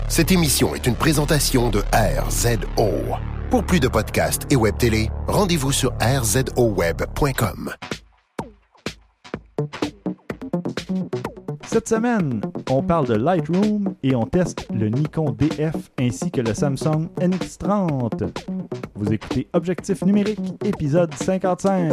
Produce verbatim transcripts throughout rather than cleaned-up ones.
Cette émission est une présentation de R Z O. Pour plus de podcasts et web télé, rendez-vous sur r z o web point com. Cette semaine, on parle de Lightroom et on teste le Nikon D F ainsi que le Samsung N X trente. Vous écoutez Objectif numérique, épisode cinquante-cinq.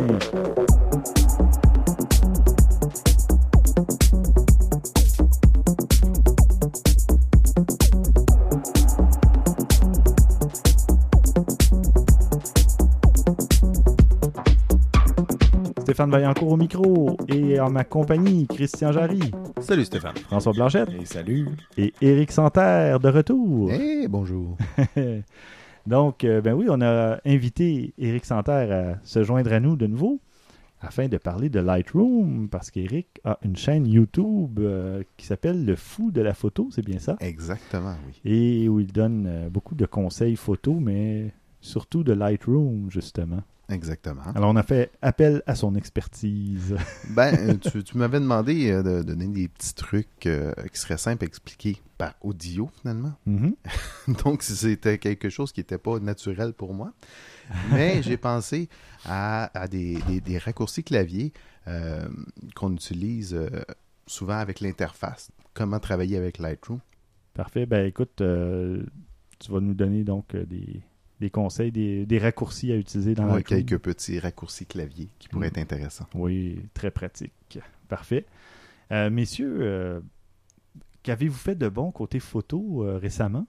Stéphane Vaillancourt au micro et en ma compagnie, Christian Jarry. Salut Stéphane. François Blanchette. Et salut. Et Éric Santerre de retour. Hey, bonjour. Donc, euh, ben oui, on a invité Éric Santerre à se joindre à nous de nouveau afin de parler de Lightroom parce qu'Éric a une chaîne YouTube euh, qui s'appelle Le Fou de la photo, c'est bien ça? Exactement, oui. Et où il donne euh, beaucoup de conseils photo, mais surtout de Lightroom, justement. Exactement. Alors, on a fait appel à son expertise. Ben, tu, tu m'avais demandé euh, de donner des petits trucs euh, qui seraient simples à expliquer par audio, finalement. Mm-hmm. Donc, c'était quelque chose qui n'était pas naturel pour moi. Mais j'ai pensé à, à des, des, des raccourcis clavier euh, qu'on utilise euh, souvent avec l'interface. Comment travailler avec Lightroom. Parfait. Ben, écoute, euh, tu vas nous donner donc euh, des... des conseils, des, des raccourcis à utiliser dans ouais, Lightroom. Quelques petits raccourcis clavier qui pourraient mmh. être intéressants. Oui, très pratique. Parfait. Euh, messieurs, euh, qu'avez-vous fait de bon côté photo euh, récemment?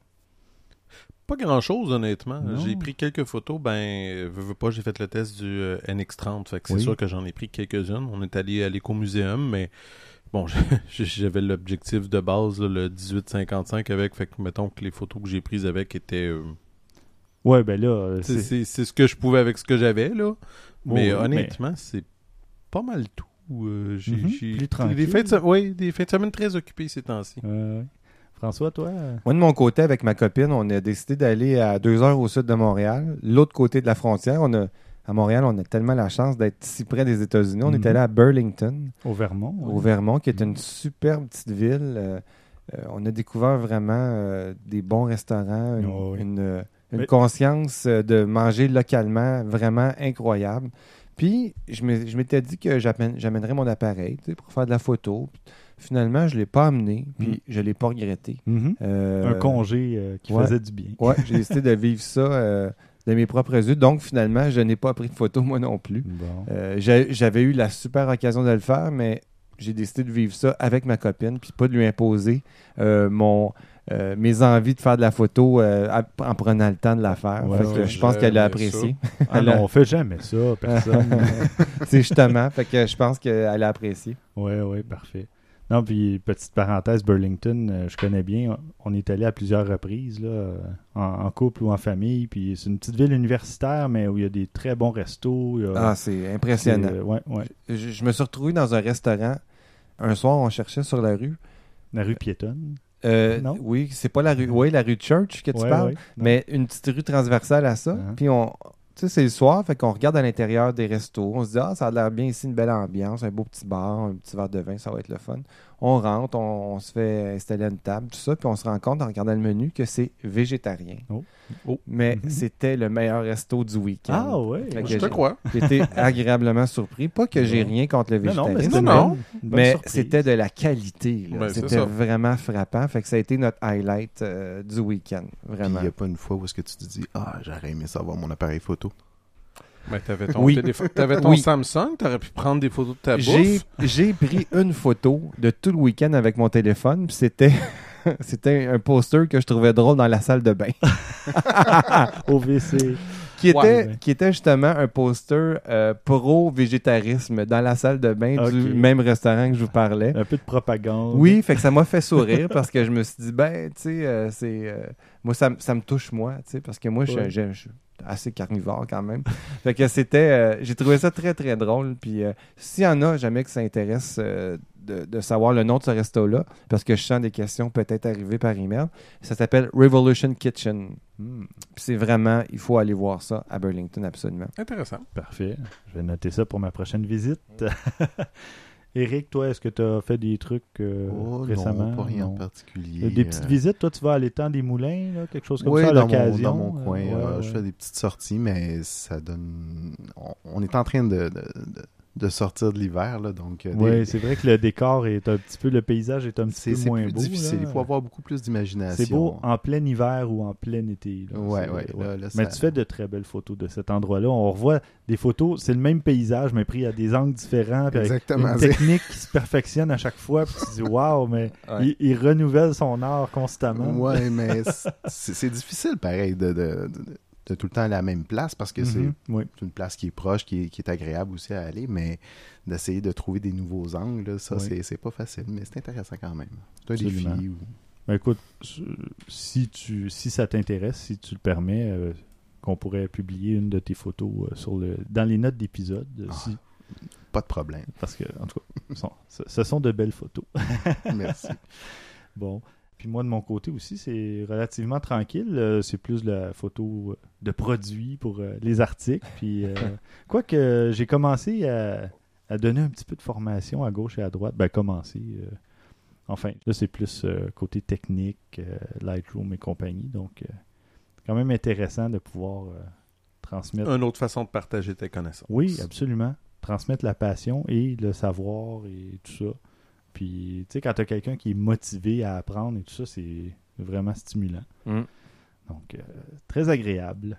Pas grand-chose, honnêtement. Non. J'ai pris quelques photos. Ben, veux, veux pas, j'ai fait le test du euh, N X trente. Fait que c'est oui. sûr que j'en ai pris quelques-unes. On est allé à l'écomuséum, mais bon, j'avais l'objectif de base, là, le dix-huit cinquante-cinq avec. Fait que, mettons que les photos que j'ai prises avec étaient... Euh, Ouais, ben là... C'est... C'est, c'est ce que je pouvais avec ce que j'avais, là. Mais oui, honnêtement, mais... c'est pas mal tout. Euh, j'ai, mm-hmm, j'ai... Plus tranquille. Des fins de... Oui, des fins de semaine très occupées ces temps-ci. Euh, François, toi? Moi, de mon côté, avec ma copine, on a décidé d'aller à deux heures au sud de Montréal, l'autre côté de la frontière. On a, à Montréal, on a tellement la chance d'être si près des États-Unis. On mm-hmm. est allé à Burlington. Au Vermont. Au oui. Vermont, qui est une superbe petite ville. Euh, euh, on a découvert vraiment euh, des bons restaurants, une... Oh, oui. une euh, Une Mais... conscience de manger localement vraiment incroyable. Puis, je, me, je m'étais dit que j'amènerais mon appareil pour faire de la photo. Finalement, je ne l'ai pas amené, puis mm. je ne l'ai pas regretté. Mm-hmm. Euh, Un congé euh, qui ouais, faisait du bien. Oui, j'ai décidé de vivre ça euh, de mes propres yeux. Donc, finalement, je n'ai pas pris de photo, moi non plus. Bon. Euh, j'ai, j'avais eu la super occasion de le faire, mais j'ai décidé de vivre ça avec ma copine, puis pas de lui imposer euh, mon... Euh, mes envies de faire de la photo euh, à, en prenant le temps de la faire. Ouais, fait que ouais, je pense qu'elle a apprécié. Ah non, on fait jamais ça, personne. C'est justement, fait que je pense qu'elle a apprécié. Oui, oui, parfait. Non, puis petite parenthèse, Burlington, euh, je connais bien. On est allé à plusieurs reprises, là, en, en couple ou en famille. Puis c'est une petite ville universitaire, mais où il y a des très bons restos. Il y a, ah, c'est impressionnant. C'est, euh, ouais, ouais. Je, je me suis retrouvé dans un restaurant. Un soir, on cherchait sur la rue. La rue piétonne. Euh, non? Oui, c'est pas la rue. Oui, la rue Church que tu ouais, parles, ouais, mais une petite rue transversale à ça. Uh-huh. Puis on, tu sais, c'est le soir, fait qu'on regarde à l'intérieur des restos. On se dit, ah, ça a l'air bien ici, une belle ambiance, un beau petit bar, un petit verre de vin, ça va être le fun. On rentre, on, on se fait installer à une table, tout ça, puis on se rend compte en regardant le menu que c'est végétarien. Oh. Oh. Mais mm-hmm. c'était le meilleur resto du week-end. Ah oui, je te crois. J'étais agréablement surpris. Pas que j'ai rien contre le végétarisme, non, non, mais, mais, mais c'était de la qualité. Là. Ben, c'était vraiment frappant. Fait que ça a été notre highlight euh, du week-end. Vraiment. Il n'y a pas une fois où est-ce que tu te dis « Ah, j'aurais aimé savoir mon appareil photo ». Ben, t'avais ton, oui. téléphone, t'avais ton oui. Samsung, t'aurais pu prendre des photos de ta bouffe. J'ai, j'ai pris une photo de tout le week-end avec mon téléphone, puis c'était, c'était un poster que je trouvais drôle dans la salle de bain. Au V C. Qui était, ouais. qui était justement un poster euh, pro-végétarisme dans la salle de bain okay. du même restaurant que je vous parlais. Un peu de propagande. Oui, fait que ça m'a fait sourire parce que je me suis dit, ben, tu sais, euh, c'est... Euh, moi, ça, ça me touche, moi, tu sais, parce que moi, ouais. je, je, je suis assez carnivore quand même. Fait que c'était... Euh, j'ai trouvé ça très, très drôle. Puis euh, s'il y en a jamais que ça intéresse euh, de, de savoir le nom de ce resto-là, parce que je sens des questions peut-être arriver par email, ça s'appelle Revolution Kitchen. Hmm. Puis c'est vraiment... Il faut aller voir ça à Burlington, absolument. Intéressant. Parfait. Je vais noter ça pour ma prochaine visite. Éric, toi, est-ce que tu as fait des trucs euh, Oh, récemment? non, pas rien Non. en particulier. Des petites euh, visites, toi, tu vas à l'étang des Moulins, là, quelque chose comme oui, ça, à dans mon, l'occasion? dans mon coin, Euh, ouais, euh, ouais. je fais des petites sorties, mais ça donne... On, on est en train de, de, de, de sortir de l'hiver, là, donc... euh, Oui, des- c'est vrai que le décor est un petit peu, le paysage est un petit c'est peu c'est moins plus beau. difficile, là. il faut avoir beaucoup plus d'imagination. C'est beau en plein hiver ou en plein été. Là. Ouais, C'est- ouais, là, là, Mais ça- tu fais de très belles photos de cet endroit-là. On revoit des photos, c'est le même paysage, mais pris à des angles différents. puis avec Exactement. Une c'est- technique qui se perfectionne à chaque fois. Puis tu te dis, waouh, mais Ouais. il, il renouvelle son art constamment. Ouais, mais c'est c'est difficile, pareil, de, de, de, de tout le temps aller à la même place, parce que Mhm, oui. c'est une place qui est proche, qui est, qui est agréable aussi à aller, mais d'essayer de trouver des nouveaux angles, là, ça, Oui. c'est c'est pas facile, mais c'est intéressant quand même. C'est un Absolument. défi. ou- Ben, écoute, si, tu, si ça t'intéresse, si tu le permets, euh, qu'on pourrait publier une de tes photos euh, sur le, dans les notes d'épisode. euh, Ah. si- Pas de problème. parce que, en tout cas, sont- ce, ce sont de belles photos. Merci. Bon. Puis moi, de mon côté aussi, c'est relativement tranquille. Euh, c'est plus la photo de produits pour euh, les articles. Puis, euh, quoique j'ai commencé à, à donner un petit peu de formation à gauche et à droite. Ben, commencer. euh, enfin, là, c'est plus euh, côté technique, euh, Lightroom et compagnie. Donc, euh, c'est quand même intéressant de pouvoir euh, transmettre. Une autre façon de partager tes connaissances. Oui, absolument. Transmettre la passion et le savoir et tout ça. Puis, tu sais, quand tu as quelqu'un qui est motivé à apprendre et tout ça, c'est vraiment stimulant. Mm. Donc, euh, très agréable.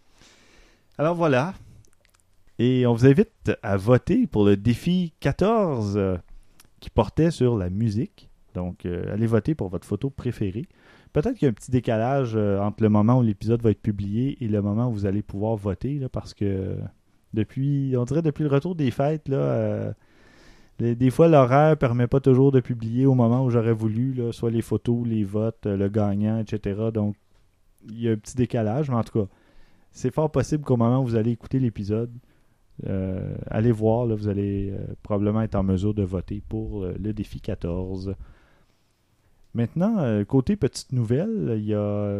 Alors voilà. Et on vous invite à voter pour le défi quatorze euh, qui portait sur la musique. Donc, euh, allez voter pour votre photo préférée. Peut-être qu'il y a un petit décalage euh, entre le moment où l'épisode va être publié et le moment où vous allez pouvoir voter, là, parce que depuis, on dirait depuis le retour des fêtes, là, euh, les- des fois l'horaire ne permet pas toujours de publier au moment où j'aurais voulu, là, soit les photos, les votes, euh, le gagnant, et cetera. Donc, il y a un petit décalage, mais en tout cas, c'est fort possible qu'au moment où vous allez écouter l'épisode, euh, allez voir, là, vous allez euh, probablement être en mesure de voter pour euh, le défi quatorze. Maintenant, euh, côté petite nouvelle, il y a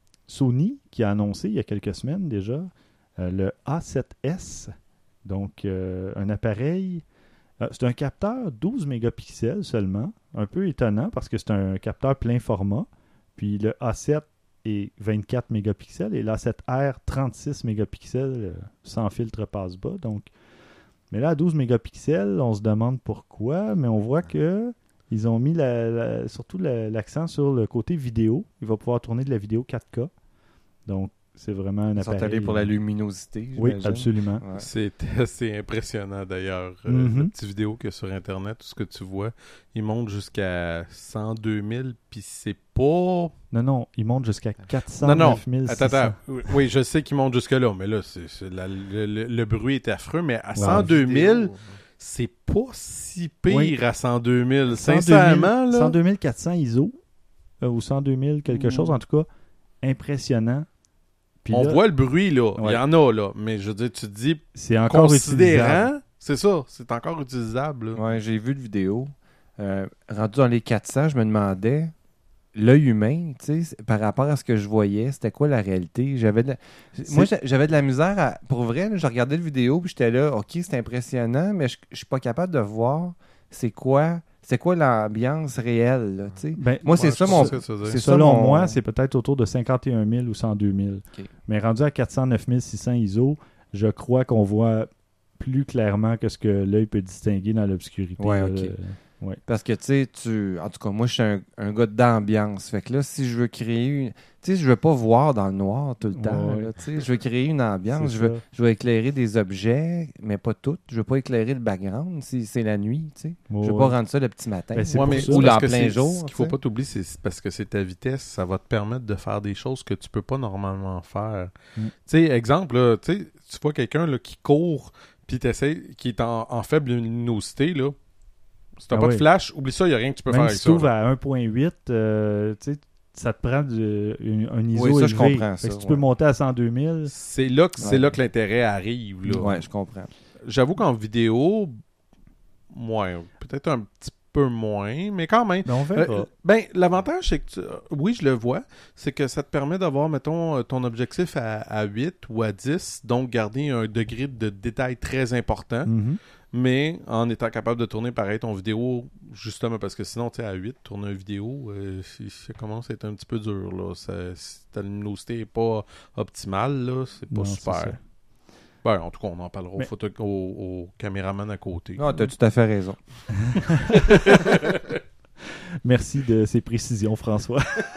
Sony qui a annoncé il y a quelques semaines déjà euh, le A sept S, donc euh, un appareil, euh, c'est un capteur douze mégapixels seulement, un peu étonnant parce que c'est un capteur plein format, puis le A sept est vingt-quatre mégapixels et l'A sept R trente-six mégapixels euh, sans filtre passe-bas, donc mais là à douze mégapixels, on se demande pourquoi, mais on voit que ils ont mis la, la- surtout la- l'accent sur le côté vidéo. Il va pouvoir tourner de la vidéo quatre K. Donc, c'est vraiment un Ils sont appareil. allés pour la luminosité. Oui, j'imagine. absolument. Ouais. C'est assez impressionnant d'ailleurs. Euh, Mhm. La petite vidéo que sur Internet, tout ce que tu vois, il monte jusqu'à cent deux mille, puis c'est pas... Non, non, il monte jusqu'à quatre cent Non, non, neuf mille six cents. attends, attends. Oui, Oui, je sais qu'il monte jusque-là, mais là, c'est, c'est la- le, le- le bruit est affreux, mais à cent deux mille, c'est pas si pire Oui. à cent deux mille. cent deux mille Sincèrement, là... cent deux mille quatre cents I S O, euh, ou cent deux mille quelque Mm. chose, en tout cas, impressionnant. Puis on là, voit le bruit, là. Il Ouais. y en a, là. Mais je veux dire, tu te dis, c'est encore utilisable. considérant, c'est ça, c'est encore utilisable. là. Ouais, j'ai vu de vidéo. Euh, rendu dans les quatre cents, je me demandais, l'œil humain, tu sais, c'est- par rapport à ce que je voyais, c'était quoi la réalité? J'avais de la- Moi, j'a- j'avais de la misère à... Pour vrai, là, je regardais le vidéo, puis j'étais là, OK, c'est impressionnant, mais je, je suis pas capable de voir c'est quoi, c'est quoi l'ambiance réelle, là, tu sais. Ben, Moi, c'est Ouais, ça je mon... sais ce que tu veux dire. c'est ça selon mon- moi, c'est peut-être autour de cinquante et un mille ou cent deux mille. Ok. Mais rendu à quatre cent neuf mille six cents I S O, je crois qu'on voit plus clairement que ce que l'œil peut distinguer dans l'obscurité. Ouais, là. ok. Euh, ouais. Parce que, tu sais, tu... En tout cas, moi, je suis un, un gars d'ambiance. Fait que là, si je veux créer une... Tu sais, je veux pas voir dans le noir tout le temps. Ouais. là, tu sais. Je veux créer une ambiance. C'est Je veux, ça. je veux éclairer des objets, mais pas toutes. Je veux pas éclairer le background si c'est la nuit, tu sais. Ouais, je veux ouais. pas rendre ça le petit matin. Ben, c'est Ouais, pour mais ça. Ou parce là, en que plein c'est- jour. Ce qu'il faut tu sais. pas t'oublier, c'est parce que c'est ta vitesse, ça va te permettre de faire des choses que tu peux pas normalement faire. Mm. Tu sais, exemple, là, tu sais, tu vois quelqu'un là, qui court, puis t'essayes, qui est en, en faible luminosité, là. Si t'as Ah pas oui. de flash, oublie ça, il n'y a rien que tu peux Même faire avec si ça. tu ouvres là. à un virgule huit, euh, tu sais, ça te prend du- une- un I S O Oui, ça, je élevé. comprends Fait que ça, si tu peux ouais. monter à cent deux mille, C'est là que, c'est Ouais. là que l'intérêt arrive. Là. Ouais, je comprends. J'avoue qu'en vidéo, moins, peut-être un petit peu moins, mais quand même. ben on verra. Euh, ben, l'avantage, c'est que, tu- euh, oui, je le vois, c'est que ça te permet d'avoir, mettons, euh, ton objectif à, à huit ou à dix, donc garder un degré de détail très important. Mhm. mais en étant capable de tourner pareil ton vidéo, justement, parce que sinon, tu sais, à huit, tourner une vidéo, euh, ça commence à être un petit peu dur, là. Ça, si ta luminosité n'est pas optimale, là, c'est pas Non, super. c'est ça. Ben, en tout cas, on en parlera Mais... au, photo... au, au caméraman à côté. Non, t'as tout à fait raison. Merci de ces précisions, François.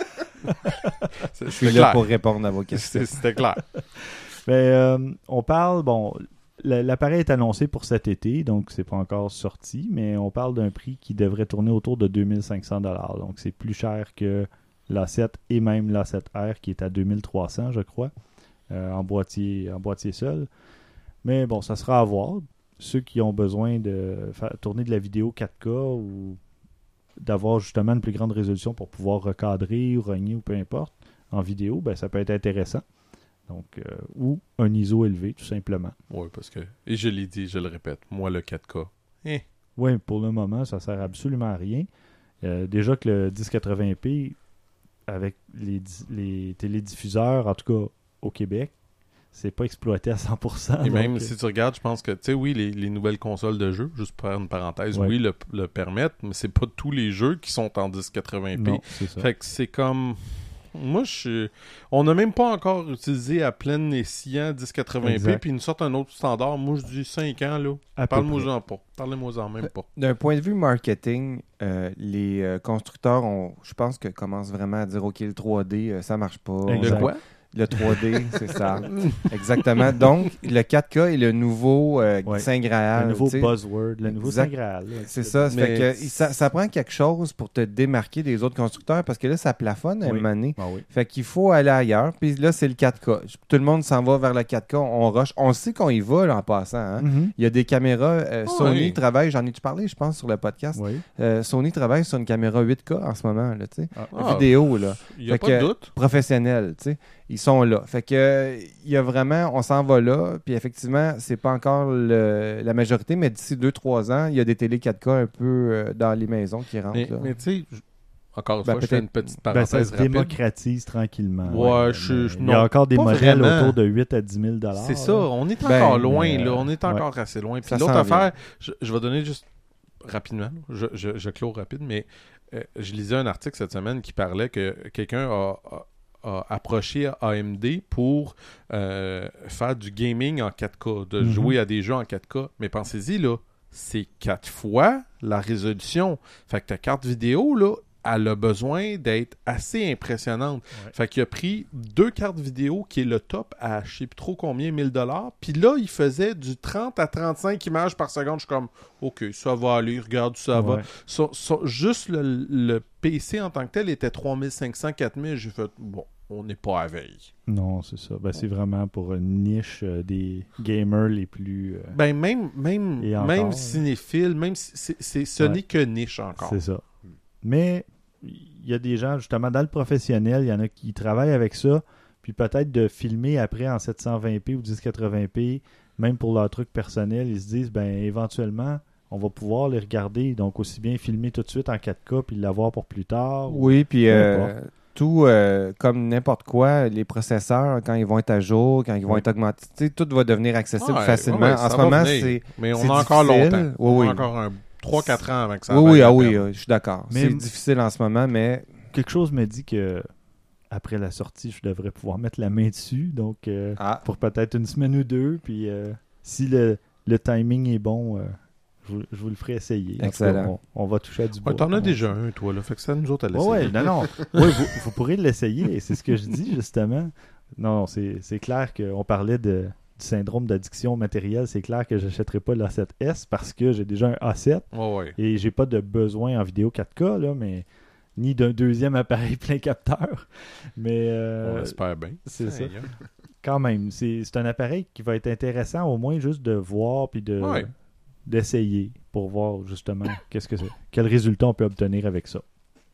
Je suis là pour répondre à vos questions. C'était clair. Ben, euh, on parle, bon, l'appareil est annoncé pour cet été, donc c'est pas encore sorti, mais on parle d'un prix qui devrait tourner autour de deux mille cinq cents dollars. Donc c'est plus cher que l'A sept et même l'A sept R qui est à deux mille trois cents, je crois, euh, en boîtier, en boîtier seul. Mais bon, ça sera à voir. Ceux qui ont besoin de faire tourner de la vidéo quatre K ou d'avoir justement une plus grande résolution pour pouvoir recadrer ou rogner ou peu importe en vidéo, ben ça peut être intéressant. Donc, euh, ou un I S O élevé, tout simplement. Oui, parce que, et je l'ai dit, je le répète, moi le quatre K, eh. Oui, pour le moment, ça sert absolument à rien. Euh, déjà que le dix quatre-vingts p, avec les, les télédiffuseurs, en tout cas au Québec, c'est pas exploité à cent pour cent. Et donc, même si tu regardes, je pense que, tu sais, oui, les, les nouvelles consoles de jeux, juste pour faire une parenthèse, ouais. oui, le, le permettent, mais c'est pas tous les jeux qui sont en dix quatre-vingts p. Non, c'est ça. Fait que c'est comme... Moi, je suis... On n'a même pas encore utilisé à plein escient dix quatre-vingts p, puis ils nous sortent un autre standard. Moi, je dis cinq ans, là. À Parle-moi-en pas. Parlez-moi-en même pas. D'un point de vue marketing, euh, les euh, constructeurs, ont, je pense que commencent vraiment à dire « OK, le trois D, euh, ça marche pas. » Exact. De quoi? Le trois D, c'est ça. Exactement. Donc, le quatre K est le nouveau euh, Ouais. Saint Graal. Le nouveau tu sais. buzzword, le nouveau Exact. Saint Graal. là. C'est ça. Ça, Mais- fait que, ça. Ça prend quelque chose pour te démarquer des autres constructeurs parce que là, ça plafonne à un Oui. moment donné. Ah oui. Fait qu'il faut aller ailleurs. Puis là, c'est le quatre K. Tout le monde s'en va vers le quatre K. On rush. On sait qu'on y va là, en passant. Hein. Mhm. Il y a des caméras. euh, Oh, Sony oui. travaille, j'en ai-tu parlé, je pense, sur le podcast. Oui. Euh, Sony travaille sur une caméra huit K en ce moment. Là, tu sais. Ah, Vidéo, là. Il n'y a Fait pas que- de doute. Professionnels, tu sais. Ils sont là. Fait que euh, il y a vraiment, on s'en va là. Puis effectivement, c'est pas encore le- la majorité, mais d'ici deux trois ans, il y a des télé quatre K un peu euh, dans les maisons qui rentrent. Mais, là. mais tu sais, je- encore une Ben, fois, je fais peut-être- une petite Ben, parenthèse ça se rapide. démocratise tranquillement. Ouais, Mais je- je- il y a non, encore des pas modèles vraiment. autour de huit à dix mille dollars. C'est ça, on est Ben, encore loin, mais, là. euh, On est encore assez loin. Puis Ça l'autre s'en vient. affaire, je, je vais donner juste rapidement, je, je, je clôt rapide, mais euh, je lisais un article cette semaine qui parlait que quelqu'un a, a, a approché A M D pour euh, faire du gaming en quatre K, de Mhm. jouer à des jeux en quatre K. Mais pensez-y, là, c'est quatre fois la résolution. Fait que ta carte vidéo, là, elle a besoin d'être assez impressionnante. Ouais. Fait qu'il a pris deux cartes vidéo qui est le top à je sais plus trop combien, mille dollars. Puis là, il faisait du trente à trente-cinq images par seconde. Je suis comme, OK, ça va aller, regarde, ça va. Ouais. So- so- juste le, le P C en tant que tel était trois mille cinq cents, quatre mille. J'ai fait, bon, on n'est pas à veille. Non, c'est ça. Ben, c'est vraiment pour une niche euh, des gamers les plus... euh, Ben, même, même, Et encore, même hein. cinéphile, même si c'est, c'est- ce Ouais. n'est que niche encore. C'est ça. Mais il y a des gens, justement, dans le professionnel, il y en a qui travaillent avec ça, puis peut-être de filmer après en sept cent vingt p ou dix quatre-vingts p, même pour leur truc personnel, ils se disent, ben éventuellement, on va pouvoir les regarder, donc aussi bien filmer tout de suite en quatre K, puis l'avoir pour plus tard. Oui, puis Peu euh, importe. tout, euh, comme n'importe quoi, les processeurs, quand ils vont être à jour, quand ils vont Oui. être augmentés, tu sais, tout va devenir accessible Ouais, facilement. ouais, en ça ce va moment, venir. c'est... Mais on c'est a encore difficile. longtemps. Oui, on oui. a encore un trois quatre ans avant que ça Oui, vaille oui, la ah oui, peine. euh, je suis d'accord. Mais- C'est difficile en ce moment, mais Quelque chose me dit que après la sortie, je devrais pouvoir mettre la main dessus, donc euh, ah, pour peut-être une semaine ou deux, puis euh, si le, le timing est bon, euh, je, vous, je vous le ferai essayer. En tout cas, Excellent. on, on va toucher à du bois. Ouais, t'en as On- déjà un, toi, là. Fait que ça nous autres à Ouais, l'essayer. ouais, non, non. Ouais, vous, vous pourrez l'essayer, et c'est ce que je dis, justement. Non, non, c'est, c'est clair qu'on parlait de, du syndrome d'addiction matérielle. C'est clair que je n'achèterai pas l'A sept S parce que j'ai déjà un A sept Ouais, ouais. et j'ai pas de besoin en vidéo quatre K, là, mais ni d'un deuxième appareil plein capteur. Mais euh, On espère bien. c'est ça. Seigneur. Quand même, c'est, c'est un appareil qui va être intéressant au moins juste de voir puis de, Ouais. d'essayer pour voir justement qu'est-ce que c'est, quel résultat on peut obtenir avec ça.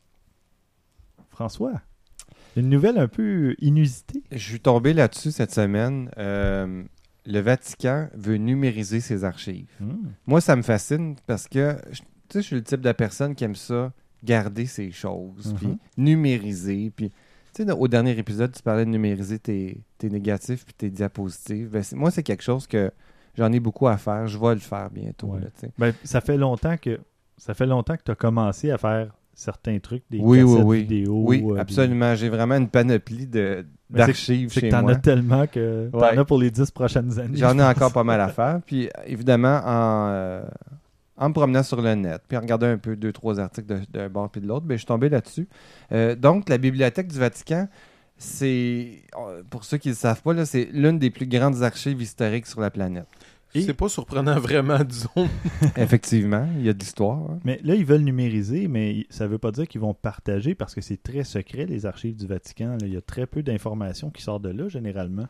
François, une nouvelle un peu inusitée. je suis tombé là-dessus cette semaine. Euh, le Vatican veut numériser ses archives. Hmm. Moi, ça me fascine parce que je- tu sais, je suis le type de personne qui aime ça, garder ses choses, Mhm. puis numériser. Puis, tu sais, au dernier épisode, tu parlais de numériser tes, tes négatifs puis tes diapositives. Ben, c'est- moi, c'est quelque chose que j'en ai beaucoup à faire. Je vais le faire bientôt. Ouais. Là, tu sais. Ben, ça fait longtemps que ça fait longtemps que tu as commencé à faire certains trucs, des Oui, cassettes oui, oui. vidéo. Oui, euh, des- absolument. J'ai vraiment une panoplie de, Mais c'est- d'archives C'est chez que t'en moi. as tellement que t'en Ouais. as pour les dix prochaines années. J'en ai je pense. encore pas mal à faire. Puis évidemment, en, euh, en me promenant sur le net, puis en regardant un peu deux, trois articles de- d'un bord puis de l'autre, ben, je suis tombé là-dessus. Euh, donc, la Bibliothèque du Vatican, c'est, euh, pour ceux qui ne le savent pas, là, c'est l'une des plus grandes archives historiques sur la planète. Et- C'est pas surprenant vraiment, disons. Effectivement, il y a de l'histoire. hein. Mais là, ils veulent numériser, mais ça veut pas dire qu'ils vont partager parce que c'est très secret, les archives du Vatican. Là. Il y a très peu d'informations qui sortent de là, généralement.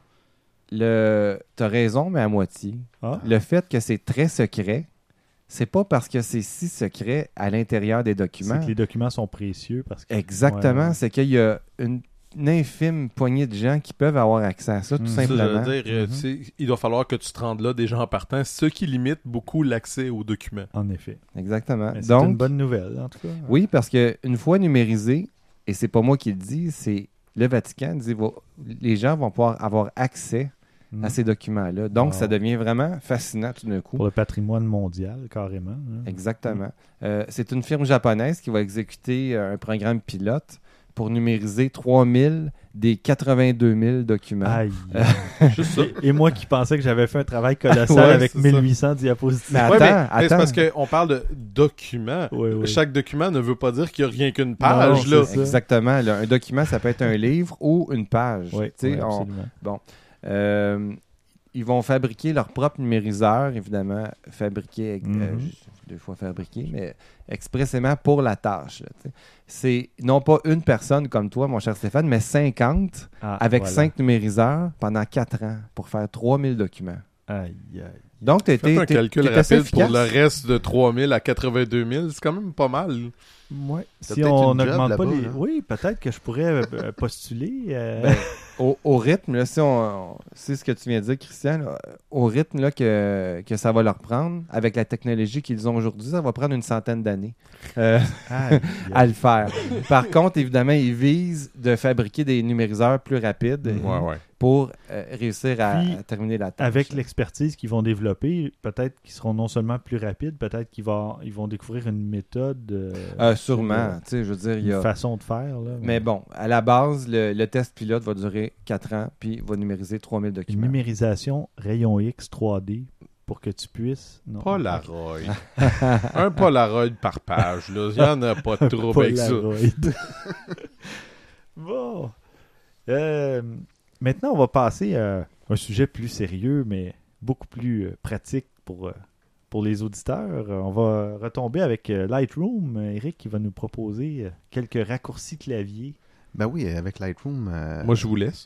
Le... Tu as raison, mais à moitié. Ah, Le fait que c'est très secret, c'est pas parce que c'est si secret à l'intérieur des documents. c'est que les documents sont précieux parce que... Exactement, Ouais, ouais. c'est qu'il y a une, une infime poignée de gens qui peuvent avoir accès à ça, tout Mm. Ça, simplement. je veux dire, euh, Mhm. tu sais, il doit falloir que tu te rendes là des gens en partant, ce qui limite beaucoup l'accès aux documents. En effet. Exactement. Mais c'est Donc, une bonne nouvelle, en tout cas. oui, parce qu'une fois numérisé, et c'est pas moi qui le dis, c'est le Vatican, dit, va- les gens vont pouvoir avoir accès Mm. à ces documents-là. Donc, Wow. ça devient vraiment fascinant tout d'un coup. Pour le patrimoine mondial, carrément. hein. Exactement. Euh, c'est une firme japonaise qui va exécuter euh, un programme pilote pour numériser trois mille des quatre-vingt-deux mille documents. Aïe. Juste ça. Et, et moi qui pensais que j'avais fait un travail colossal Ouais, avec c'est ça. mille huit cents diapositives. Mais Ouais, mais- attends, mais c'est attends. parce qu'on parle de documents. Oui, oui. Chaque document ne veut pas dire qu'il n'y a rien qu'une page. Non, là. c'est ça. Exactement. là. Un document, ça peut être un livre ou une page. Oui, Tu sais, oui, on- absolument. Euh, ils vont fabriquer leur propre numériseur, évidemment, fabriqué, euh, Mhm. juste deux fois fabriqué, mais expressément pour la tâche. là, tu sais. C'est non pas une personne comme toi, mon cher Stéphane, mais cinquante Ah, avec voilà. cinq numériseurs pendant quatre ans pour faire trois mille documents. Aïe, aïe. Donc, tu Faites un étais calcul assez rapide pour efficace. le reste de trois mille à quatre-vingt-deux mille. C'est quand même pas mal. Ouais. T'as Si peut-être on une job n'augmente pas là-bas, les... là. Oui, peut-être que je pourrais euh, postuler. euh, Ben, au, au rythme, là, si on, on- c'est ce que tu viens de dire, Christian, là, au rythme là, que, que ça va leur prendre, avec la technologie qu'ils ont aujourd'hui, ça va prendre une centaine d'années euh, aïe, à aïe. le faire. Par contre, évidemment, ils visent de fabriquer des numériseurs plus rapides Mhm. Ouais, ouais. pour euh, réussir à, Puis, à terminer la tâche. Avec l'expertise qu'ils vont développer, peut-être qu'ils seront non seulement plus rapides, peut-être qu'ils vont, ils vont découvrir une méthode, euh, Euh, sûrement, euh, tu sais, je veux dire, il y une a... façon de faire. Là, Mais bon, à la base, le, le test pilote va durer quatre ans, puis va numériser trois mille Une documents. numérisation rayon X trois D pour que tu puisses... Non, Polaroid. Un Polaroid par page. là. Il n'y en a pas de trop avec ça. Polaroid. Bon. Euh, maintenant, on va passer à un sujet plus sérieux, mais beaucoup plus euh, pratique pour, euh, pour les auditeurs. Euh, On va retomber avec euh, Lightroom. Euh, Eric qui va nous proposer euh, quelques raccourcis clavier. Ben oui, avec Lightroom, euh, Moi, je vous laisse.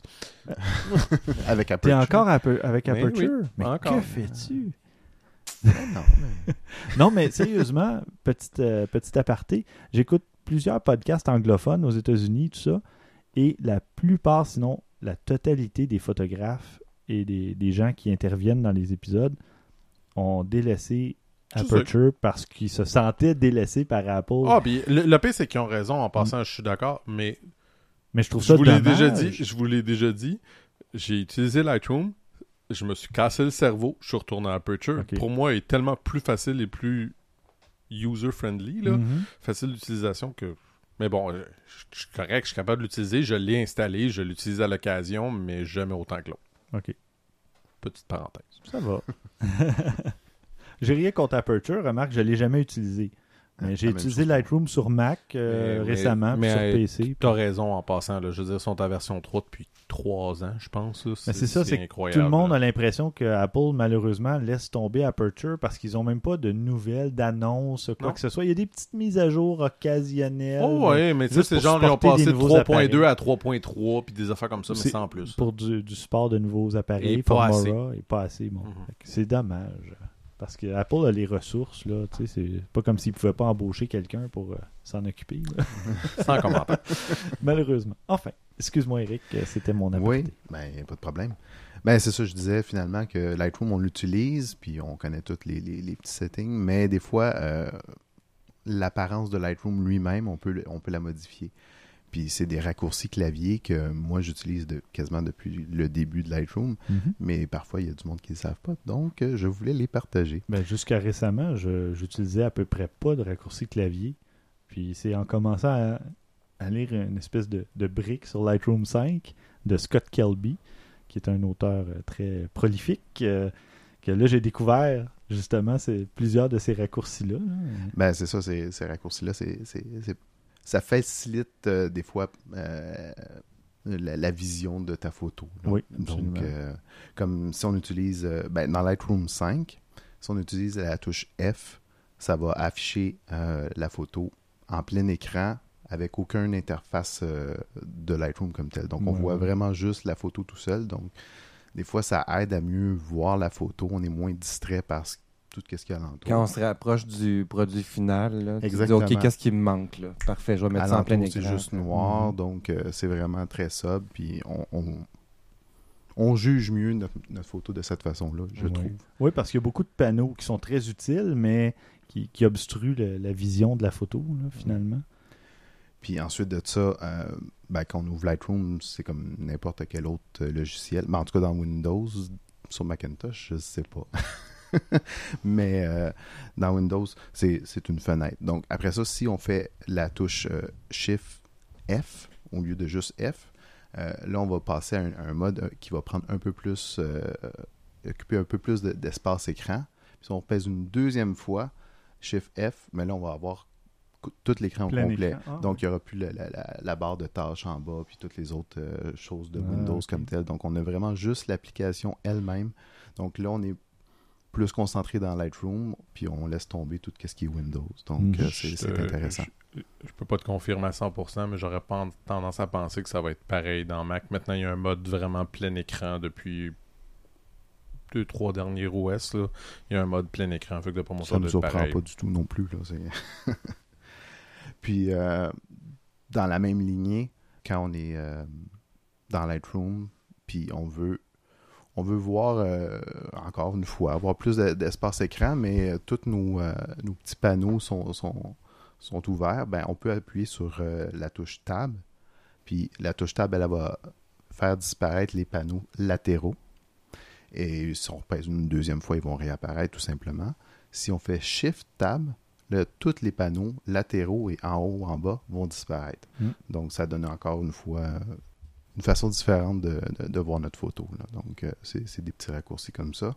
avec T'es Aperture. encore ape- avec Oui, Aperture? oui, Mais encore. que fais-tu? Non, mais- Non, mais sérieusement, petite, euh, petit aparté, j'écoute plusieurs podcasts anglophones aux États-Unis, tout ça, et la plupart, sinon la totalité des photographes et des, des gens qui interviennent dans les épisodes ont délaissé C'est Aperture parce qu'ils se sentaient délaissés par Apple. Ah, puis le, le pire, c'est qu'ils ont raison. En passant, je suis d'accord, mais mais je trouve je ça vous l'ai dommage. déjà dit. Je vous l'ai déjà dit. J'ai utilisé Lightroom. Je me suis cassé le cerveau. Je suis retourné à Aperture. Ok. Pour moi, il est tellement plus facile et plus user-friendly, là. Mhm. Facile d'utilisation que... Mais bon, euh, je je suis correct, je suis capable de l'utiliser. Je l'ai installé, je l'utilise à l'occasion, mais jamais autant que l'autre. OK, Petite parenthèse. ça va. J'ai rien contre Aperture, remarque, je ne l'ai jamais utilisé. Mais j'ai la même utilisé chose. Lightroom sur Mac euh, Mais- mais- récemment, puis mais, sur euh, P C. T'as raison en passant, là. Je veux dire, ils sont à version trois depuis trois ans, je pense. là. Mais c'est ça, c'est que incroyable. tout le monde là. a l'impression que Apple, malheureusement, laisse tomber Aperture parce qu'ils n'ont même pas de nouvelles, d'annonces, quoi Non. que ce soit. Il y a des petites mises à jour occasionnelles. Oh ouais, mais tu sais, juste c'est pour genre, ils ont supporter passé des de nouveaux trois point deux appareils. à trois point trois, puis des affaires comme ça, mais C'est sans plus. Pour du, du support de nouveaux appareils, Et pas assez. Formora, et pas assez. Bon. Mhm. Fait que c'est dommage. Parce que Apple a les ressources, là. Tu sais, c'est pas comme s'ils ne pouvaient pas embaucher quelqu'un pour euh, s'en occuper, là. Sans commentaire. Malheureusement. Enfin, excuse-moi, Eric, euh, c'était mon aparté. Oui, ben, pas de problème. Ben, c'est ça, je disais finalement que Lightroom, on l'utilise, puis on connaît tous les, les, les petits settings, mais des fois, euh, l'apparence de Lightroom lui-même, on peut, le- on peut la modifier. Puis c'est des raccourcis clavier que moi j'utilise de, quasiment depuis le début de Lightroom, Mhm. mais parfois il y a du monde qui ne le savent pas, donc euh, je voulais les partager. Ben, jusqu'à récemment, je, j'utilisais à peu près pas de raccourci clavier. Puis c'est en commençant à, à lire une espèce de, de brique sur Lightroom cinq de Scott Kelby, qui est un auteur euh, très prolifique, euh, que là j'ai découvert justement c'est plusieurs de ces raccourcis-là. là. Ben c'est ça, ces, ces raccourcis-là, c'est, c'est, c'est- ça facilite euh, des fois euh, la, la vision de ta photo. là. Oui, Donc, absolument. euh, comme si on utilise, euh, ben, dans Lightroom cinq, si on utilise la touche F, ça va afficher euh, la photo en plein écran avec aucune interface euh, de Lightroom comme tel. Donc, on Ouais, voit ouais. vraiment juste la photo tout seul. Donc, des fois, ça aide à mieux voir la photo. On est moins distrait par ce- tout ce qu'il y a alentour. Quand on se rapproche du produit final, là, tu te dis, Exactement. OK, qu'est-ce qui me manque? Là? Parfait, je vais mettre ça en plein Alentour, écran. c'est juste noir, Mhm. donc euh, c'est vraiment très sobre. Puis on, on, on juge mieux notre, notre photo de cette façon-là, je Ouais. trouve. Oui, parce qu'il y a beaucoup de panneaux qui sont très utiles, mais qui, qui obstruent le- la vision de la photo, là, finalement. Puis ensuite de ça, euh, ben, quand on ouvre Lightroom, c'est comme n'importe quel autre euh, logiciel. Mais en tout cas, dans Windows, sur Macintosh, je ne sais pas. Mais euh, dans Windows, c'est, c'est une fenêtre. Donc après ça, si on fait la touche euh, Shift F au lieu de juste F, euh, là, on va passer à un, un mode euh, qui va prendre un peu plus, euh, occuper un peu plus de- d'espace écran. Puis si on pèse une deuxième fois, Shift F, mais là, on va avoir co- tout l'écran au Plein complet. écran. Ah, Donc, il n'y aura plus la, la- la- la barre de tâches en bas, puis toutes les autres euh, choses de Ah, Windows ok. comme telles. Donc, on a vraiment juste l'application elle-même. Donc là, on est plus concentré dans Lightroom, puis on laisse tomber tout ce qui est Windows. Donc, Mm. euh, c'est, c'est Euh, intéressant. Je, je peux pas te confirmer à cent pour cent, mais j'aurais pas tendance à penser que ça va être pareil dans Mac. Maintenant, il y a un mode vraiment plein écran depuis deux, trois derniers O S. Là. Il y a un mode plein écran. Fait que pour moi, ça, Ça ne doit nous être surprend pareil. pas du tout non plus. Là, c'est... Puis, euh, dans la même lignée, quand on est euh, dans Lightroom, puis on veut, on veut voir, euh, encore une fois, avoir plus de- d'espace écran, mais euh, tous nos, euh, nos petits panneaux sont, sont, sont ouverts, ben, on peut appuyer sur euh, la touche Tab. Puis la touche Tab, elle, elle va faire disparaître les panneaux latéraux. Et si on pèse une deuxième fois, ils vont réapparaître tout simplement. Si on fait Shift Tab, là, tous les panneaux latéraux et en haut, en bas vont disparaître. Mm. Donc, ça donne encore une fois euh, une façon différente de, de- de voir notre photo. là. Donc, euh, c'est, c'est des petits raccourcis comme ça.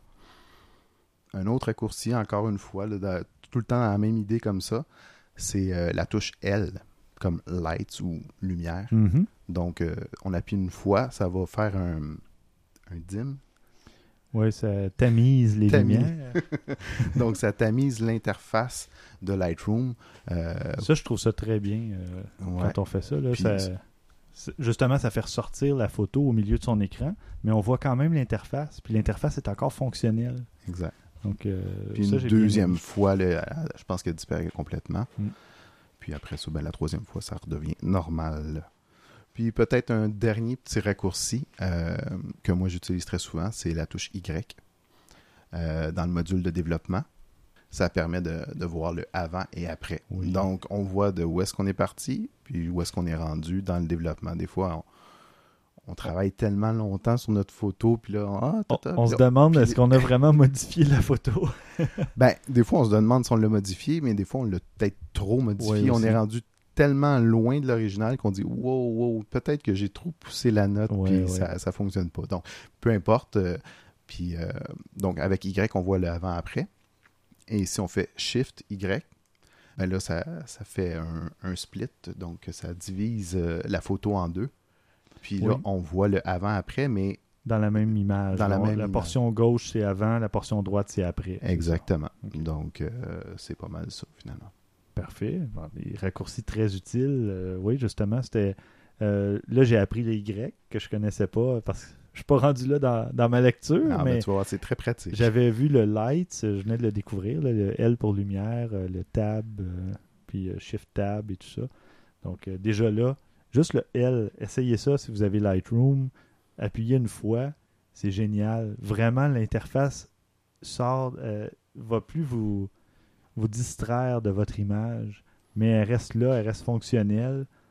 Un autre raccourci, encore une fois, là, dans- tout le temps dans la même idée comme ça, c'est euh, la touche L, comme Lights ou Lumière. Mhm. Donc, euh, on appuie une fois, ça va faire un, un dim. Oui, ça tamise les Tamise. lumières. Donc, ça tamise l'interface de Lightroom. Euh, Ça, je trouve ça très bien euh, ouais. quand on fait ça. Là, Puis ça- c'est- c'est- justement, ça fait ressortir la photo au milieu de son écran, mais on voit quand même l'interface, puis l'interface est encore fonctionnelle. Exact. Donc, euh, Puis ça, une j'ai bien deuxième aimé. fois, là, elle- je pense qu'elle disparaît complètement. Mm. Puis après ça, ben, la troisième fois, ça redevient normal. Puis peut-être un dernier petit raccourci euh, que moi j'utilise très souvent, c'est la touche Y euh, dans le module de développement. Ça permet de, de voir le avant et après. Oui. Donc, on voit de où est-ce qu'on est parti, puis où est-ce qu'on est rendu dans le développement. Des fois, on, on travaille tellement longtemps sur notre photo, puis là, ah, On, tata, on puis se là, demande puis- est-ce qu'on a vraiment modifié la photo. Ben, des fois, on se demande si on l'a modifié, mais des fois, on l'a peut-être trop modifié. Ouais, on aussi. est rendu tellement loin de l'original qu'on dit wow, wow, peut-être que j'ai trop poussé la note, Ouais, puis ouais. ça ça fonctionne pas. Donc, peu importe. euh, puis, euh, donc, avec Y, on voit le avant-après. Et si on fait Shift Y, ben là, ça, ça fait un, un split. Donc, ça divise euh, la photo en deux. Puis là, Oui. on voit le avant-après, mais Dans la même image. Dans la Donc, même la image. portion gauche, c'est avant, la portion droite, c'est après. C'est ça. exactement. Ok. Donc, euh, c'est pas mal ça, finalement. Parfait. Bon, des raccourcis très utiles. Euh, oui, justement, c'était... euh, là, j'ai appris les Y que je connaissais pas parce que je suis pas rendu là dans, dans ma lecture, Ah, ben, mais tu vas voir, c'est très pratique. j'avais vu le Light, je venais de le découvrir, là, le L pour lumière, euh, le Tab, euh, puis euh, Shift Tab et tout ça. Donc, euh, déjà là, juste le L, essayez ça si vous avez Lightroom, appuyez une fois, c'est génial. Vraiment, l'interface sort, euh, va plus vous, vous distraire de votre image, mais elle reste là, elle reste fonctionnelle.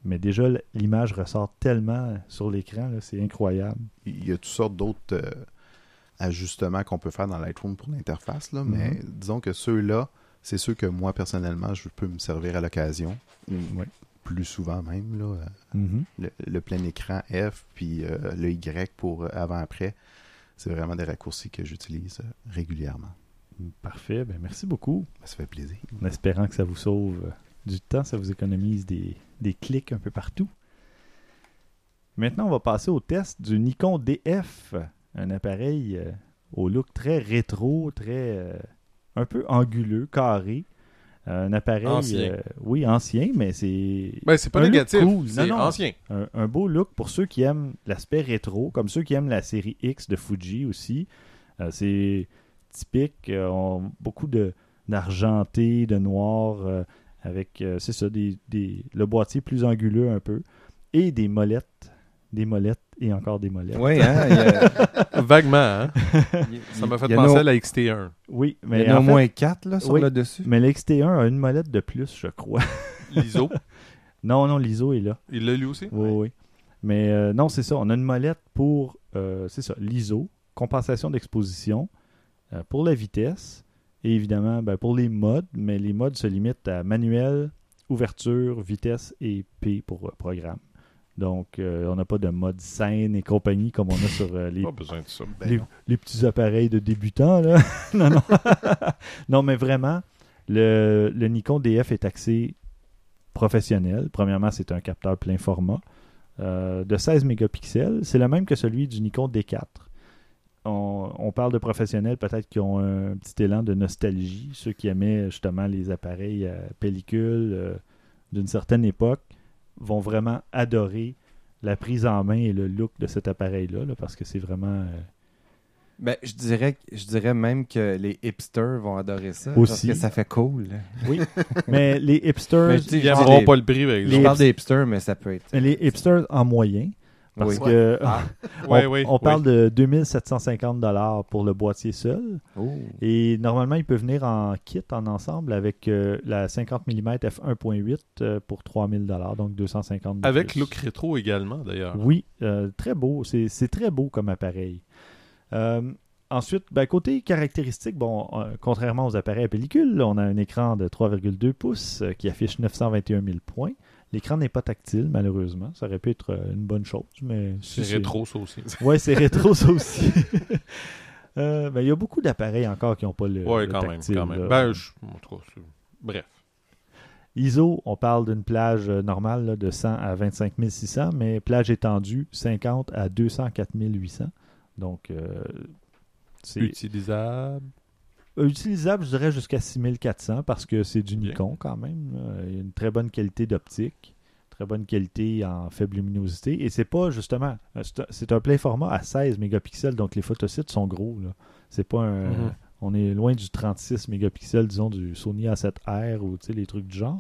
mais déjà, l'image ressort tellement sur l'écran, là, c'est incroyable. Il y a toutes sortes d'autres euh, ajustements qu'on peut faire dans Lightroom pour l'interface, là, mais Mm-hmm. disons que ceux-là, c'est ceux que moi, personnellement, je peux me servir à l'occasion. Ouais. Plus souvent même, là. euh, Mm-hmm. le, le plein écran F, puis euh, le Y pour euh, avant-après. C'est vraiment des raccourcis que j'utilise euh, régulièrement. Parfait, ben merci beaucoup. Ça fait plaisir. En espérant que ça vous sauve euh, du temps, ça vous économise des, des clics un peu partout. Maintenant, on va passer au test du Nikon D F, un appareil euh, au look très rétro, très euh, un peu anguleux, carré. Euh, un appareil, Ancien. euh, oui, ancien, mais c'est Ben, c'est pas un look négatif. cool. C'est Non, non. ancien. un, un beau look pour ceux qui aiment l'aspect rétro, comme ceux qui aiment la série X de Fuji aussi. Euh, c'est typique, euh, on- beaucoup de d'argenté, de noir, euh, avec, euh, c'est ça, des, des, le boîtier plus anguleux un peu, et des molettes, des molettes et encore des molettes. Oui, hein? Il y a, Vaguement, hein? Ça m'a fait il y en a penser au- à la X T un. Oui, il mais y en a en au fait- moins quatre là, sur oui. le dessus. mais l'X T un a une molette de plus, je crois. L'I S O. Non, non, l'I S O est là. Il l'a lu aussi? Oui, oui. Mais euh, non, c'est ça. On a une molette pour, euh, c'est ça, l'I S O, compensation d'exposition, euh, pour la vitesse, et évidemment ben, pour les modes, mais les modes se limitent à manuel, ouverture, vitesse et P pour euh, programme. Donc, euh, on n'a pas de mode scène et compagnie comme on a sur euh, les, Pas besoin de ça. Ben les, non. les petits appareils de débutants. Là. non, non. non, mais vraiment, le, le Nikon D F est axé professionnel. Premièrement, c'est un capteur plein format euh, de seize mégapixels. C'est le même que celui du Nikon D quatre. On, on parle de professionnels peut-être qui ont un petit élan de nostalgie, ceux qui aimaient justement les appareils à pellicule euh, d'une certaine époque vont vraiment adorer la prise en main et le look de cet appareil-là, là, parce que c'est vraiment... euh, Ben, je dirais, je dirais même que les hipsters vont adorer ça. Aussi. Parce que ça fait cool. Oui, mais les hipsters, Mais je dis- Ils genre n'aimeront des- pas le prix, par Je exemple. parle des hipsters, mais ça peut être. les hipsters en moyen, parce Oui. que Ah. on, Ouais, ouais, on ouais. parle de deux mille sept cent cinquante dollars pour le boîtier seul. Oh. Et normalement, il peut venir en kit, en ensemble, avec euh, la cinquante millimètres f un point huit euh, pour trois mille dollars, donc deux cent cinquante dollars. Avec look rétro également, d'ailleurs. Oui, euh, très beau. C'est c'est très beau comme appareil. Euh, ensuite, ben, côté caractéristiques, bon, euh, contrairement aux appareils à pellicule, là, on a un écran de trois virgule deux pouces euh, qui affiche neuf cent vingt et un mille points. L'écran n'est pas tactile, malheureusement. Ça aurait pu être euh, une bonne chose, mais... C'est si rétro, ça aussi. Ouais, c'est rétro, ça aussi. Euh, ben, il y a beaucoup d'appareils encore qui n'ont pas le, Ouais, le quand même, tactile, quand même. là. Ben, je... en tout cas, c'est- bref. I S O, on parle d'une plage euh, normale là, de cent à vingt-cinq mille six cents, mais plage étendue, cinquante à deux cent quatre mille huit cents. Donc, euh, c'est Utilisable. euh, utilisable, je dirais, jusqu'à six mille quatre cents parce que c'est du Bien. Nikon quand même. Euh, il y a une très bonne qualité d'optique, très bonne qualité en faible luminosité. Et c'est pas, justement, euh, c'est un- c'est un plein format à seize mégapixels, donc les photosites sont gros. Là. C'est pas un... Mhm. On est loin du trente-six mégapixels, disons, du Sony A sept R ou tu sais, les trucs du genre.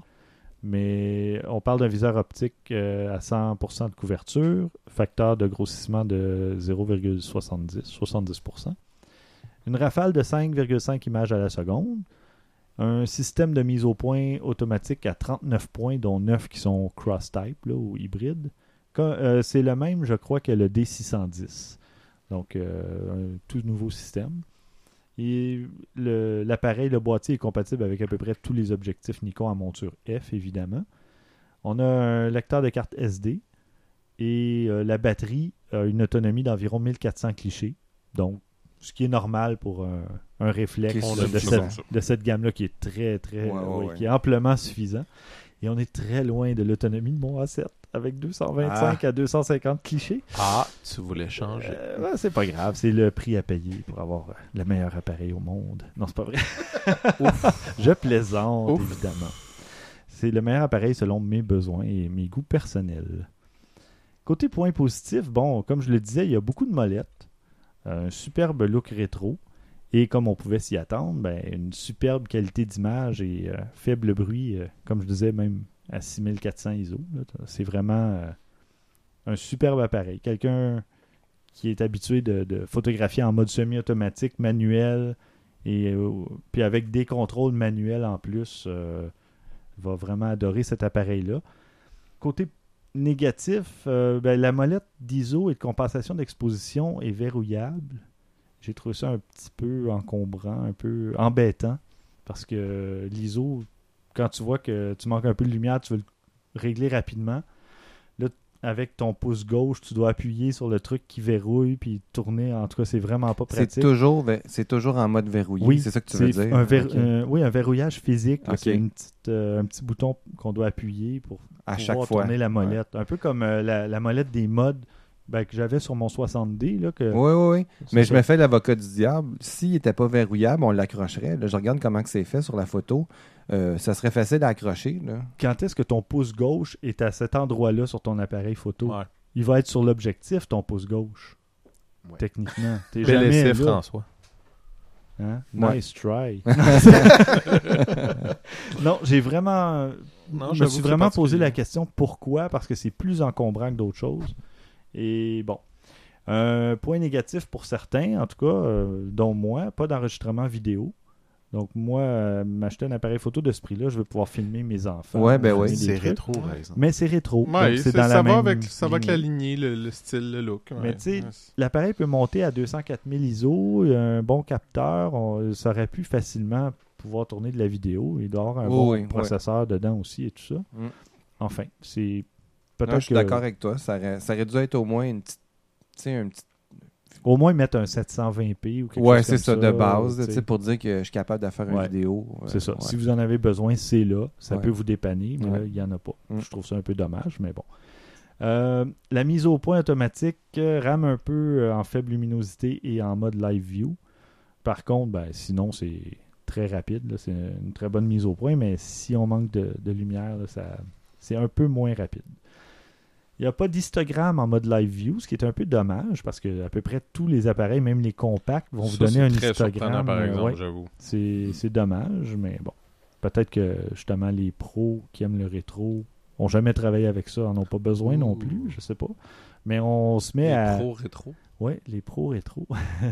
Mais on parle d'un viseur optique euh, à cent pour cent de couverture, facteur de grossissement de zéro virgule soixante-dix, soixante-dix pour cent. Une rafale de cinq virgule cinq images à la seconde. Un système de mise au point automatique à trente-neuf points, dont neuf qui sont cross-type là, ou hybrides. Quand- euh, c'est le même, je crois, que le D six cent dix. Donc, euh, un tout nouveau système. Et le- l'appareil, le boîtier est compatible avec à peu près tous les objectifs Nikon à monture F, évidemment. On a un lecteur de carte S D et euh, la batterie a une autonomie d'environ mille quatre cents clichés. Donc, ce qui est normal pour un, un réflexe Qui est de, de suffisant. cette, de cette gamme-là qui est très, très, Ouais, ouais, ouais, ouais. qui est amplement suffisant. Et on est très loin de l'autonomie de mon A sept avec deux cent vingt-cinq à deux cent cinquante clichés. Ah, tu voulais changer. Euh, ouais, c'est pas grave, c'est le prix à payer pour avoir euh, le meilleur appareil au monde. Non, c'est pas vrai. Je plaisante, Ouf. évidemment. C'est le meilleur appareil selon mes besoins et mes goûts personnels. Côté point positif, bon, comme je le disais, il y a beaucoup de molettes, un superbe look rétro, et comme on pouvait s'y attendre, ben, une superbe qualité d'image et euh, faible bruit, euh, comme je disais, même à six mille quatre cents I S O. Là. C'est vraiment euh, un superbe appareil. Quelqu'un qui est habitué de, de photographier en mode semi-automatique, manuel, et euh, puis avec des contrôles manuels en plus, euh, va vraiment adorer cet appareil-là. Côté négatif, euh, ben, la molette d'I S O et de compensation d'exposition est verrouillable. J'ai trouvé ça un petit peu encombrant, un peu embêtant, parce que l'I S O, quand tu vois que tu manques un peu de lumière, tu veux le régler rapidement. Là, avec ton pouce gauche, tu dois appuyer sur le truc qui verrouille puis tourner. En tout cas, c'est vraiment pas pratique. C'est toujours, c'est toujours en mode verrouillé, oui, c'est ça que tu veux dire? Un ver- okay. euh, oui, un verrouillage physique. Là, okay. C'est une petite, euh, un petit bouton qu'on doit appuyer pour à pouvoir chaque fois tourner la molette. Ouais. Un peu comme euh, la, la molette des mods ben, que j'avais sur mon soixante D. Là, que... Oui, oui, oui. Mais ça. Je me fais l'avocat du diable. S'il n'était pas verrouillable, on l'accrocherait. Là, je regarde comment que c'est fait sur la photo. Euh, ça serait facile à accrocher. Là. Quand est-ce que ton pouce gauche est à cet endroit-là sur ton appareil photo? Ouais. Il va être sur l'objectif, ton pouce gauche. Ouais. Techniquement. T'es Bel jamais essai, là. François. Hein? Ouais. Nice try. Non, j'ai vraiment... Non, je me suis vraiment posé la question pourquoi, parce que c'est plus encombrant que d'autres choses. Et bon, un point négatif pour certains, en tout cas, euh, dont moi, pas d'enregistrement vidéo. Donc moi, euh, m'acheter un appareil photo de ce prix-là, je vais pouvoir filmer mes enfants. Ouais, ben oui. C'est rétro, par exemple. Mais c'est rétro. Ouais, donc c'est c'est, dans ça, la va même avec, ça va avec la lignée. lignée, le, le style, le look. Ouais. Mais tu sais, Ouais. l'appareil peut monter à deux cent quatre mille I S O, il y a un bon capteur, on, ça aurait pu facilement pouvoir tourner de la vidéo. Il doit y avoir un oh, bon oui, processeur oui. dedans aussi et tout ça. Mm. Enfin, c'est peut-être non, je suis que... d'accord avec toi. Ça aurait, ça aurait dû être au moins une petite... Tu sais, un petit... Au moins mettre un sept cent vingt p ou quelque ouais, chose comme ça. Ouais, c'est ça, de base, tu sais. pour dire que je suis capable de faire une ouais. vidéo. Euh, c'est ça. Ouais. Si vous en avez besoin, c'est là. Ça ouais. peut vous dépanner, mais ouais. là, il n'y en a pas. Mm. Je trouve ça un peu dommage, mais bon. Euh, la mise au point automatique euh, rame un peu euh, en faible luminosité et en mode live view. Par contre, ben, sinon, c'est très rapide. Là. C'est une très bonne mise au point, mais si on manque de, de lumière, là, ça, c'est un peu moins rapide. Il n'y a pas d'histogramme en mode live view, ce qui est un peu dommage parce que à peu près tous les appareils, même les compacts, vont ça, vous donner c'est un très histogramme. Par exemple, ouais, j'avoue. c'est, c'est dommage, mais bon. Peut-être que justement les pros qui aiment le rétro n'ont jamais travaillé avec ça, n'en ont pas besoin Ouh. non plus, je sais pas. Mais on se met les à. Les pros rétro. Oui, les pros rétro.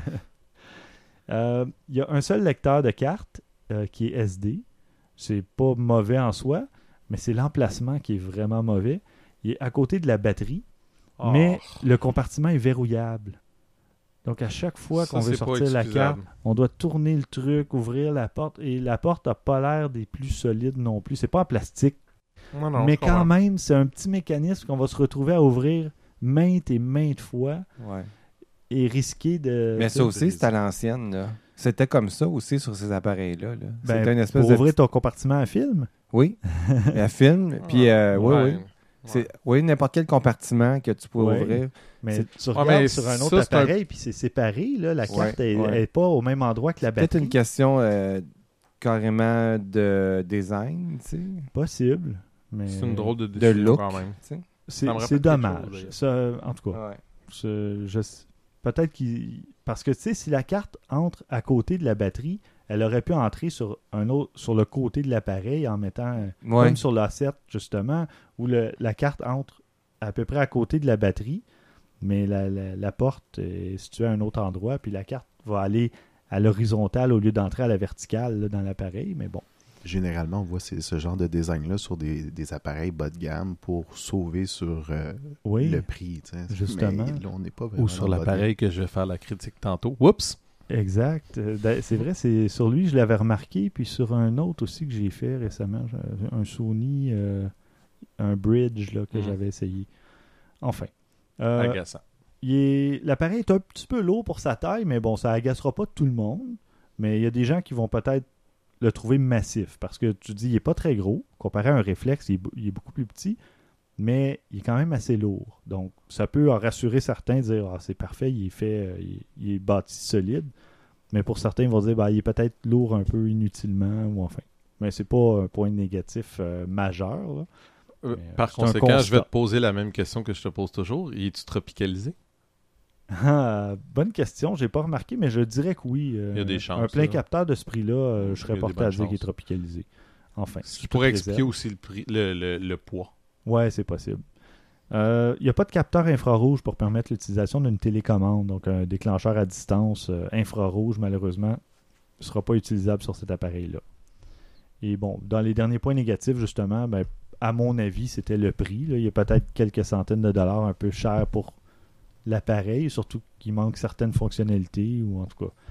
Il euh, y a un seul lecteur de cartes euh, qui est S D. C'est pas mauvais en soi, mais c'est l'emplacement qui est vraiment mauvais. Il est à côté de la batterie, oh. mais le compartiment est verrouillable. Donc, à chaque fois ça, qu'on veut sortir la carte, on doit tourner le truc, ouvrir la porte, et la porte n'a pas l'air des plus solides non plus. C'est pas en plastique. Non, non, mais quand même, c'est un petit mécanisme qu'on va se retrouver à ouvrir maintes et maintes fois ouais. et risquer de... Mais ça aussi, c'est à l'ancienne, là. C'était comme ça aussi sur ces appareils-là. Là. Ben, C'était une espèce pour de... ouvrir ton compartiment à film? Oui, à film. Puis, euh, oui, ouais. oui. C'est, oui, n'importe quel compartiment que tu peux ouais. ouvrir. Mais c'est... tu regardes ouais, mais sur un autre ça, appareil, un... puis c'est séparé. Là, la carte n'est ouais, ouais. pas au même endroit que la batterie. Peut-être une question euh, carrément de design, tu sais. Possible. Mais... C'est une drôle de décision de look, quand même. C'est, c'est dommage. Chose, ça, en tout cas, ouais. je, je, peut-être qu'il... Parce que, tu sais, si la carte entre à côté de la batterie, elle aurait pu entrer sur un autre, sur le côté de l'appareil en mettant, ouais. comme sur l'asset, justement, où le, la carte entre à peu près à côté de la batterie, mais la, la, la porte est située à un autre endroit, puis la carte va aller à l'horizontale au lieu d'entrer à la verticale là, dans l'appareil, mais bon. Généralement, on voit ces, ce genre de design-là sur des, des appareils bas de gamme pour sauver sur euh, oui, le prix. Justement. Mais là, on n'est pas vraiment ou sur l'appareil que je vais faire la critique tantôt. Oups! Exact. C'est vrai, c'est sur lui, je l'avais remarqué, puis sur un autre aussi que j'ai fait récemment, un Sony, euh, un Bridge là, que mmh. j'avais essayé. Enfin. Euh, Agaçant. Il est, l'appareil est un petit peu lourd pour sa taille, mais bon, ça agacera pas tout le monde. Mais il y a des gens qui vont peut-être le trouver massif, parce que tu dis, il n'est pas très gros. Comparé à un réflexe, il est, il est beaucoup plus petit, mais il est quand même assez lourd. Donc, ça peut en rassurer certains, dire, ah, c'est parfait, il est fait, il, il est bâti solide. Mais pour certains, ils vont dire, bah, il est peut-être lourd un peu inutilement, ou enfin. Mais c'est pas un point négatif euh, majeur, là. Euh, par conséquent, je vais te poser la même question que je te pose toujours. Es-tu tropicalisé? Ah, bonne question. J'ai pas remarqué, mais je dirais que oui. Euh, il y a des chances. Un plein là. capteur de ce prix-là, euh, je serais porté à dire qu'il est tropicalisé. Enfin. Tu pourrais expliquer aussi le, prix, le, le, le poids. Ouais, c'est possible. Il euh, n'y a pas de capteur infrarouge pour permettre l'utilisation d'une télécommande. Donc, un déclencheur à distance euh, infrarouge, malheureusement, ne sera pas utilisable sur cet appareil-là. Et bon, dans les derniers points négatifs, justement, ben, à mon avis, c'était le prix. Là. Il y a peut-être quelques centaines de dollars un peu cher pour l'appareil, surtout qu'il manque certaines fonctionnalités, ou en tout cas.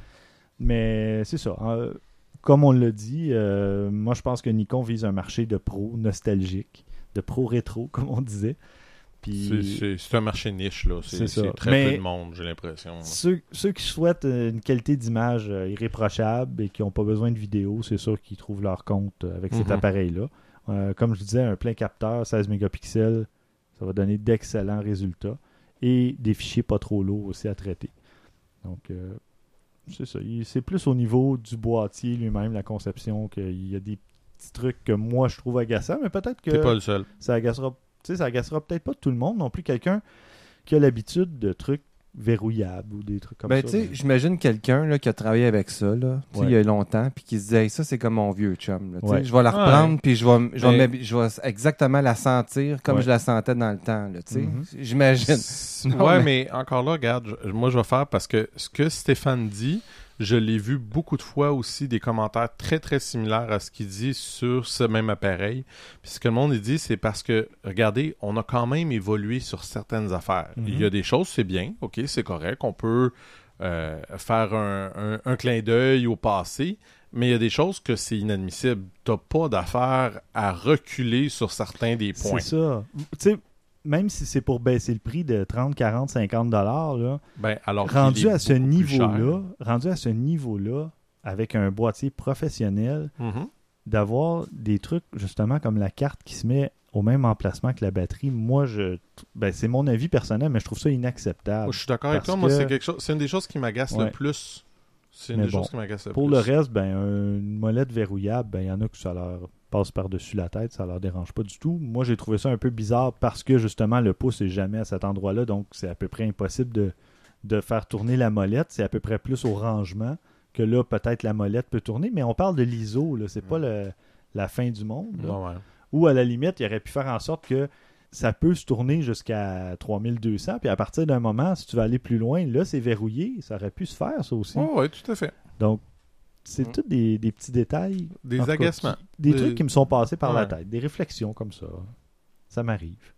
Mais c'est ça. Euh, comme on l'a dit, euh, moi je pense que Nikon vise un marché de pro nostalgique, de pro rétro, comme on disait. Puis, c'est, c'est, c'est un marché niche, là. C'est, c'est, c'est très Mais peu de monde, j'ai l'impression. Ceux, ceux qui souhaitent une qualité d'image euh, irréprochable et qui n'ont pas besoin de vidéo, c'est sûr qu'ils trouvent leur compte avec cet Mhm. appareil-là. Euh, comme je disais, un plein capteur, seize mégapixels, ça va donner d'excellents résultats. Et des fichiers pas trop lourds aussi à traiter. Donc, euh, c'est ça. Il- C'est plus au niveau du boîtier lui-même, la conception, qu'il y a des petits trucs que moi je trouve agaçants, mais peut-être que T'es pas le seul. ça agacera, tu sais, ça agacera peut-être pas tout le monde non plus. Quelqu'un qui a l'habitude de trucs verrouillables ou des trucs comme Ben, ça. tu sais, mais- j'imagine quelqu'un là, qui a travaillé avec ça, là, tu sais, Ouais. il y a longtemps, puis qui se dit, hey, ça, c'est comme mon vieux chum. Là, tu sais, Ouais. je vais la reprendre, Ouais. puis je vais, je, vais Mais- m'hab- je vais exactement la sentir comme Ouais. je la sentais dans le temps. Là, tu sais. Mhm. J'imagine. Non, ouais, mais- mais... encore là, regarde, je- moi je vais faire parce que ce que Stéphane dit, je l'ai vu beaucoup de fois aussi, des commentaires très très similaires à ce qu'il dit sur ce même appareil. Puis ce que le monde il dit, c'est parce que, regardez, on a quand même évolué sur certaines affaires. Mhm. Il y a des choses, c'est bien, ok, c'est correct, on peut euh, faire un, un- un clin d'œil au passé, mais il y a des choses que c'est inadmissible. T'as pas d'affaire à reculer sur certains des points. C'est ça. Tu sais, même si c'est pour baisser le prix de trente, quarante, cinquante dollars, là, Ben, alors qu'il rendu est à ce beaucoup plus niveau-là, cher. rendu à ce niveau-là, avec un boîtier professionnel, Mhm. d'avoir des trucs justement comme la carte qui se met au même emplacement que la batterie, moi je ben c'est mon avis personnel, mais je trouve ça inacceptable. Moi, je suis d'accord avec Parce toi. Moi, que- c'est quelque chose. C'est une des choses qui m'agace Ouais. le plus. C'est une Mais des bon, choses qui m'agace le Pour plus. le reste, ben un- une molette verrouillable, ben il y en a que ça leur passe par-dessus la tête, ça leur dérange pas du tout. Moi, j'ai trouvé ça un peu bizarre parce que justement le pouce est jamais à cet endroit-là, donc c'est à peu près impossible de de faire tourner la molette, c'est à peu près plus au rangement que là peut-être la molette peut tourner, mais on parle de l'I S O là, c'est pas le- la fin du monde. là. Ouais, ouais. Ou à la limite, il aurait pu faire en sorte que ça peut se tourner jusqu'à trois mille deux cents, puis à partir d'un moment, si tu veux aller plus loin, là, c'est verrouillé. Ça aurait pu se faire, ça aussi. Ouais, ouais, tout à fait. Donc, c'est Mm. tous des, des petits détails. Des en tout cas, agacements. qui- des Des- trucs qui me sont passés par la Ouais. tête. Des réflexions comme ça. Ça m'arrive.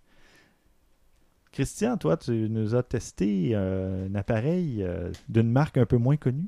Christian, toi, tu nous as testé euh, un appareil euh, d'une marque un peu moins connue.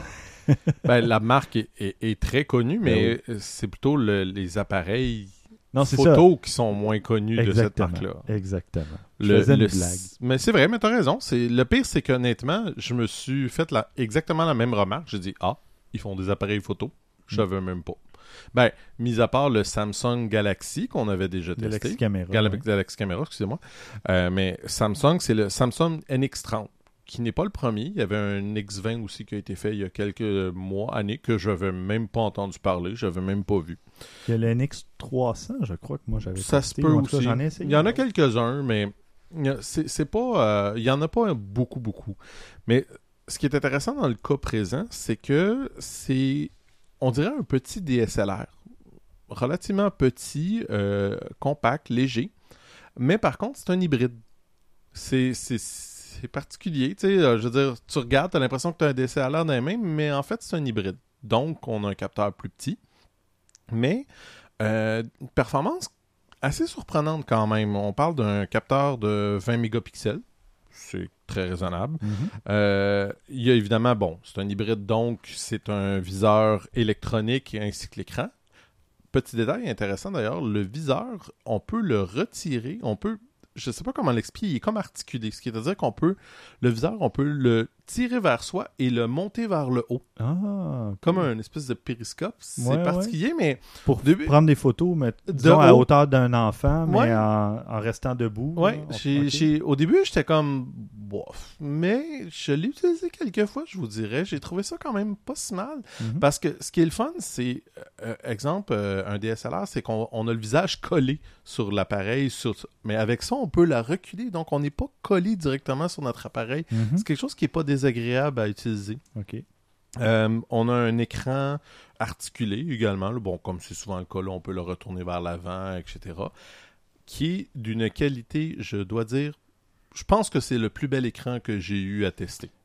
Ben, la marque est, est- est très connue, mais Ben c'est plutôt le- les appareils Non, c'est ça. photos qui sont moins connus de cette Exactement. marque-là. Exactement. Je Le- faisais une le- blague. Mais c'est vrai, mais t'as raison. C'est... Le pire, c'est qu'honnêtement, je me suis fait la... exactement la même remarque. J'ai dit, ah, ils font des appareils photo. Je Mm. savais même pas. Ben, mis à part le Samsung Galaxy qu'on avait déjà testé. Galaxy Caméra. Gal- ouais. Galaxy Camera, excusez-moi. Euh, mais Samsung, c'est le Samsung N X trente, qui n'est pas le premier. Il y avait un X vingt aussi qui a été fait il y a quelques mois, années, que je n'avais même pas entendu parler, je n'avais même pas vu. Il y a le N X trois cents, je crois que moi j'avais Ça se testé, peut ou en tout cas, aussi. j'en ai essayé. Il y en a quelques-uns, mais il y a- c'est, c'est pas, euh, il y en a pas beaucoup, beaucoup. Mais ce qui est intéressant dans le cas présent, c'est que c'est, on dirait un petit D S L R. Relativement petit, euh, compact, léger. Mais par contre, c'est un hybride. C'est, c'est, c'est particulier. Tu sais, euh, je veux dire, tu regardes, tu as l'impression que tu as un D S L R dans les mains, mais en fait, c'est un hybride. Donc, on a un capteur plus petit. Mais, euh, une performance assez surprenante quand même. On parle d'un capteur de vingt mégapixels. C'est très raisonnable. Mhm. Euh, il y a évidemment, bon, c'est un hybride, donc c'est un viseur électronique ainsi que l'écran. Petit détail intéressant d'ailleurs, le viseur, on peut le retirer, on peut, je sais pas comment l'expliquer, il est comme articulé, ce qui veut dire qu'on peut, le viseur, on peut le tirer vers soi et le monter vers le haut, Ah, comme un espèce de périscope. C'est Ouais, particulier, mais pour début- prendre des photos, mais, De disons, à haut. hauteur d'un enfant, mais Ouais. en, en restant debout. ouais, là. j'ai, Ok. j'ai- au début, j'étais comme, bof, mais je l'ai utilisé quelques fois, je vous dirais, j'ai trouvé ça quand même pas si mal. Mhm. Parce que ce qui est le fun, c'est, euh, exemple, euh, un D S L R, c'est qu'on on a le visage collé sur l'appareil, sur, mais avec ça, on peut la reculer, donc on n'est pas collé directement sur notre appareil. Mhm. C'est quelque chose qui n'est pas désagréable à utiliser. Ok. Euh, on a un écran articulé également, là. Bon, comme c'est souvent le cas, là, on peut le retourner vers l'avant, et cetera, qui est d'une qualité, je dois dire, je pense que c'est le plus bel écran que j'ai eu à tester.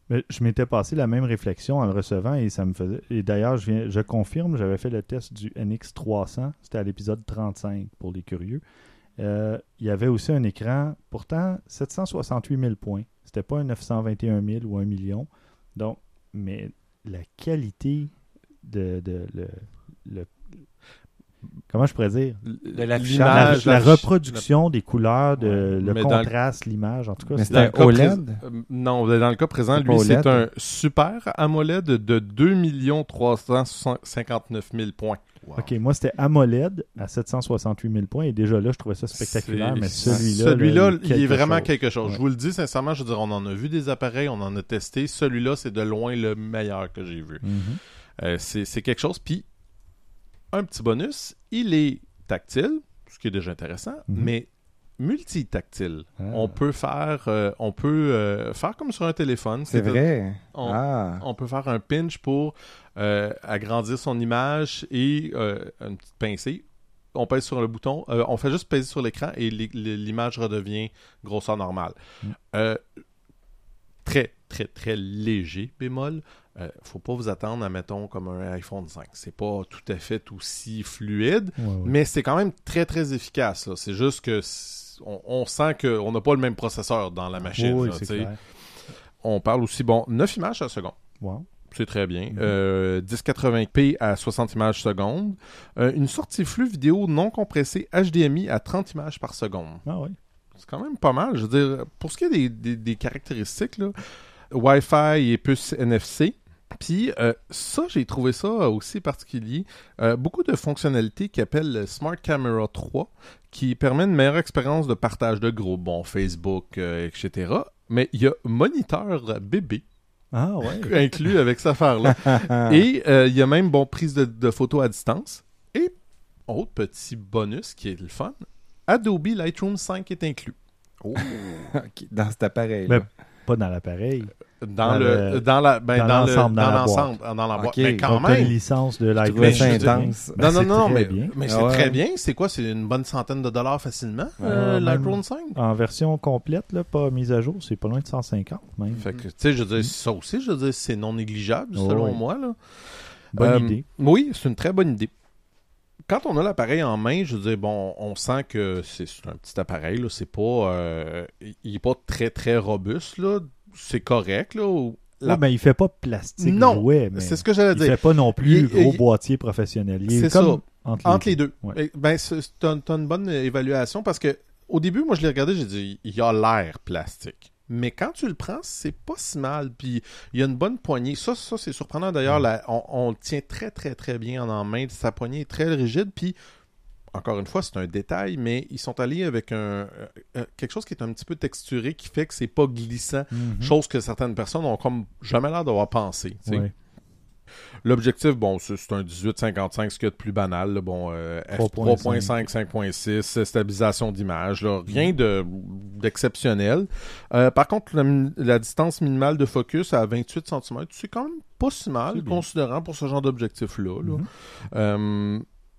Mais je m'étais passé la même réflexion en le recevant et ça me faisait. Et d'ailleurs, je, viens, je confirme, j'avais fait le test du N X trois cents. C'était à l'épisode trente-cinq pour les curieux. Euh, il y avait aussi un écran, pourtant sept cent soixante-huit mille points. C'était pas un neuf cent vingt et un mille ou un million. Donc, mais la qualité de, de le, le comment je pourrais dire De la, l'affichage, la la- reproduction des couleurs, de, Ouais. le Mais dans le- contraste, l'image, en tout cas. Mais c'était- c'était un O L E D? Euh, non, dans le cas présent, C'est lui, pas O L E D. c'est un super AMOLED de deux millions trois cent cinquante-neuf mille points. Wow. OK, moi, c'était AMOLED à sept cent soixante-huit mille points et déjà là, je trouvais ça spectaculaire, C'est- mais celui-là... Celui-là, là, il est vraiment chose. quelque chose. Ouais. Je vous le dis sincèrement, je veux dire, on en a vu des appareils, on en a testé. Celui-là, c'est de loin le meilleur que j'ai vu. Mhm. Euh, c'est c'est quelque chose. Puis, un petit bonus, il est tactile, ce qui est déjà intéressant, Mhm. mais multitactile. Ah. On peut faire euh, on peut euh, faire comme sur un téléphone. C'est vrai. On, Ah. on peut faire un pinch pour euh, agrandir son image et euh, une petite pincée. On pèse sur le bouton. Euh, on fait juste peser sur l'écran et li- li- l'image redevient grosseur normale. Mm. Euh, très, très, très léger, bémol. Euh, faut pas vous attendre à, mettons, comme un iPhone cinq. C'est pas tout à fait aussi fluide, Ouais, ouais. mais c'est quand même très, très efficace. Là. C'est juste que c- on, on sent qu'on n'a pas le même processeur dans la machine. Oui, là, c'est tu sais. clair. On parle aussi, bon, neuf images à la seconde. Wow. C'est très bien. Mhm. Euh, dix quatre-vingts p à soixante images seconde. Euh, une sortie flux vidéo non compressée H D M I à trente images par seconde. Ah oui. C'est quand même pas mal. Je veux dire, pour ce qui est des, des, des caractéristiques, là, Wi-Fi et puce N F C. Puis euh, ça, j'ai trouvé ça aussi particulier. Euh, beaucoup de fonctionnalités qui appellent le Smart Camera trois, qui permet une meilleure expérience de partage de groupe, bon, Facebook, euh, et cetera. Mais il y a moniteur bébé Ah ouais. inclus avec cette affaire-là. Et euh, il y a même, bon, prise de, de photos à distance. Et, autre petit bonus qui est le fun, Adobe Lightroom cinq est inclus. Oh. Ok, dans cet appareil. Mais pas dans l'appareil. Dans, Dans le, le- dans la ben, dans dans, le- l'ensemble, dans dans la l'ensemble, dans la boîte. Ok. Mais quand Donc, t'as une même. licence de Lightroom. trouvais ça je veux intense. Ben, Non, non, c'est non, très mais, bien. mais c'est Ah ouais. très bien. C'est quoi? C'est une bonne centaine de dollars facilement, Euh, euh, même- Lightroom cinq? En version complète, là, pas mise à jour, c'est pas loin de cent cinquante même. Fait que, tu sais, je veux dire, ça aussi, je veux dire, c'est non négligeable, Oh, selon oui. moi, là. Bonne Euh, idée. Oui, c'est une très bonne idée. Quand on a l'appareil en main, je veux dire, bon, on sent que c'est c'est un petit appareil, là. C'est pas... euh, il est pas très, très robuste, là. C'est correct, là. ou- la- Ouais, ben, il fait pas plastique Non, jouet, mais C'est ce que j'allais il dire. fait pas non plus Il- gros il- boîtier professionnel. Il est C'est comme ça. entre, Entre les deux. Ouais. Eh, Ben, c'est c'est un- t'as une bonne évaluation parce que au début, moi, je l'ai regardé, j'ai dit, il a l'air plastique. Mais quand tu le prends, c'est pas si mal. Puis il y a une bonne poignée. Ça, ça c'est surprenant d'ailleurs. la- On, on le tient très, très, très bien en main. Sa poignée est très rigide. Puis, encore une fois, c'est un détail, mais ils sont allés avec un euh, euh, quelque chose qui est un petit peu texturé qui fait que c'est pas glissant. Mhm. Chose que certaines personnes ont comme jamais l'air d'avoir pensé. tu sais. Ouais. L'objectif, bon, c'est c'est un dix-huit cinquante-cinq, ce qu'il y a de plus banal. Là. Bon, euh, f trois point cinq, cinq point six, euh, stabilisation d'image, là. Rien de d'exceptionnel. Euh, par contre, la, mi- la distance minimale de focus à vingt-huit centimètres, c'est quand même pas si C'est mal, bien. considérant pour ce genre d'objectif-là. là. Mhm. Euh,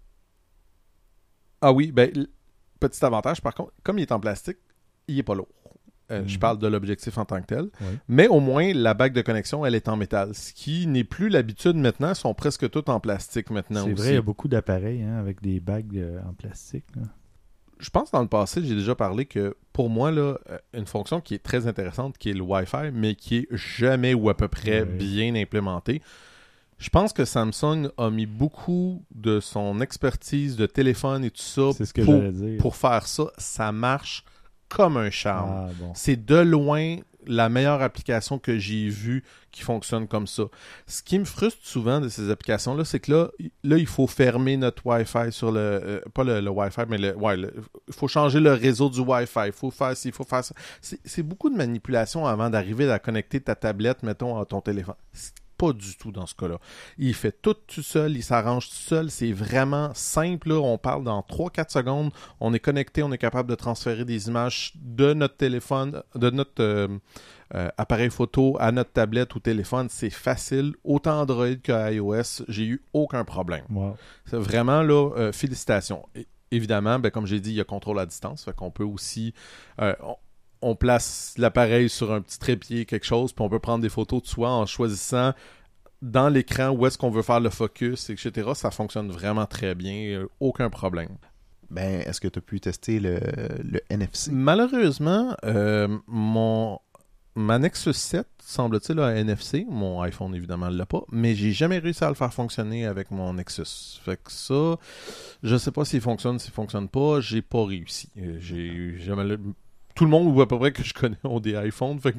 Ah oui, ben, l- petit avantage, par contre, comme il est en plastique, il est pas lourd. Euh, Je Mhm. parle de l'objectif en tant que tel. Ouais. Mais au moins, la bague de connexion, elle est en métal. Ce qui n'est plus l'habitude maintenant. Ils sont presque tous en plastique maintenant C'est aussi. vrai, il y a beaucoup d'appareils hein, avec des bagues euh, en plastique. là. Je pense dans le passé, j'ai déjà parlé que pour moi, là, euh, une fonction qui est très intéressante, qui est le Wi-Fi, mais qui est jamais ou à peu près Ouais. bien implémentée. Je pense que Samsung a mis beaucoup de son expertise de téléphone et tout ça C'est ce que pour, j'allais dire. pour faire ça. Ça marche comme un charme. Ah, bon. C'est de loin la meilleure application que j'ai vue qui fonctionne comme ça. Ce qui me frustre souvent de ces applications-là, c'est que là, i- là, il faut fermer notre Wi-Fi sur le... euh, pas le, le Wi-Fi, mais le... Ouais, le- il faut changer le réseau du Wi-Fi. Il faut faire ci, il faut faire ça. C'est, c'est beaucoup de manipulation avant d'arriver à connecter ta tablette, mettons, à ton téléphone. C'est pas du tout dans ce cas-là. Il fait tout tout seul, il s'arrange tout seul. C'est vraiment simple. Là. On parle dans trois quatre secondes. On est connecté, on est capable de transférer des images de notre téléphone, de notre euh, euh, appareil photo à notre tablette ou téléphone. C'est facile. Autant Android que iOS, j'ai eu aucun problème. Wow. C'est vraiment, là, euh, félicitations. Et, évidemment, ben, comme j'ai dit, il y a contrôle à distance. Fait qu'on peut aussi... euh, on, on place l'appareil sur un petit trépied, quelque chose, puis on peut prendre des photos de soi en choisissant dans l'écran où est-ce qu'on veut faire le focus, et cetera. Ça fonctionne vraiment très bien, euh, aucun problème. Ben, est-ce que tu as pu tester le, le N F C? Malheureusement, euh, mon ma Nexus sept, semble-t-il, a un N F C. Mon iPhone, évidemment, ne l'a pas. Mais j'ai jamais réussi à le faire fonctionner avec mon Nexus. Fait que ça, je sais pas s'il fonctionne, s'il fonctionne pas. J'ai pas réussi. J'ai jamais... Tout le monde, ou à peu près que je connais, ont des iPhones. Fait que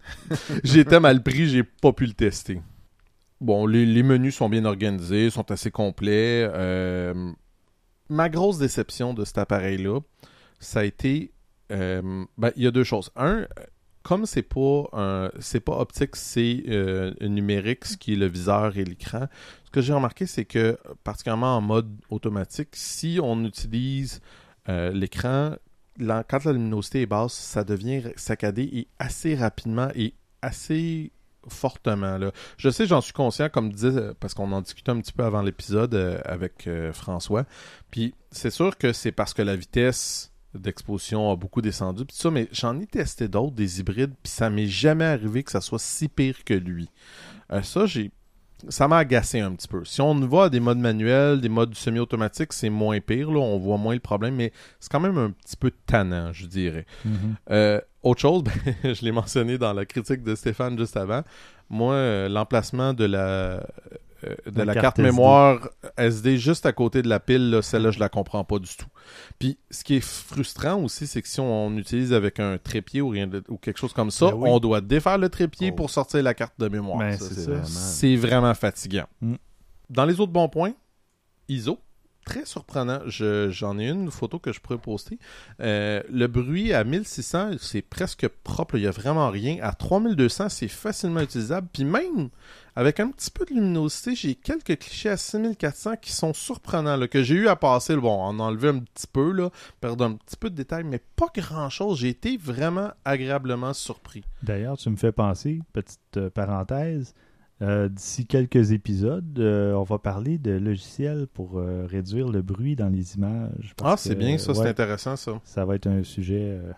j'ai été mal pris, j'ai pas pu le tester. Bon, les, les menus sont bien organisés, sont assez complets. Euh, ma grosse déception de cet appareil-là, ça a été... Euh, ben, il y a deux choses. Un, comme c'est pas un, c'est pas optique, c'est euh, numérique, ce qui est le viseur et l'écran, ce que j'ai remarqué, c'est que, particulièrement en mode automatique, si on utilise euh, l'écran, la, quand la luminosité est basse, ça devient saccadé et assez rapidement et assez... fortement. Là. Je sais, j'en suis conscient, comme disait, parce qu'on en discutait un petit peu avant l'épisode euh, avec euh, François. Puis c'est sûr que c'est parce que la vitesse d'exposition a beaucoup descendu, puis ça, mais j'en ai testé d'autres, des hybrides, puis ça m'est jamais arrivé que ça soit si pire que lui. Euh, ça, j'ai ça m'a agacé un petit peu. Si on va à des modes manuels, des modes semi-automatiques, c'est moins pire, là, on voit moins le problème, mais c'est quand même un petit peu tannant, je dirais. Mm-hmm. Euh, autre chose, ben, je l'ai mentionné dans la critique de Stéphane juste avant, moi, euh, l'emplacement de la, euh, de la, la carte, carte mémoire S D juste à côté de la pile, là, celle-là, je la comprends pas du tout. Puis, ce qui est frustrant aussi, c'est que si on utilise avec un trépied ou, rien de, ou quelque chose comme ça, ben oui. on doit défaire le trépied oh. pour sortir la carte de mémoire. Ben, ça, c'est, c'est, ça. Vraiment... c'est vraiment fatigant. Mm. Dans les autres bons points, I S O. Très surprenant. Je, j'en ai une photo que je pourrais poster. Euh, le bruit à mille six cents, c'est presque propre. Il n'y a vraiment rien. À trois mille deux cents, c'est facilement utilisable. Puis même, avec un petit peu de luminosité, j'ai quelques clichés à six mille quatre cents qui sont surprenants, là, que j'ai eu à passer. Bon, en enlever un petit peu, là, perdre un petit peu de détails, mais pas grand-chose. J'ai été vraiment agréablement surpris. D'ailleurs, tu me fais penser, petite euh, parenthèse, Euh, d'ici quelques épisodes, euh, on va parler de logiciels pour euh, réduire le bruit dans les images. Ah, c'est que, bien ça, ouais, c'est intéressant ça. Ça va être un sujet euh,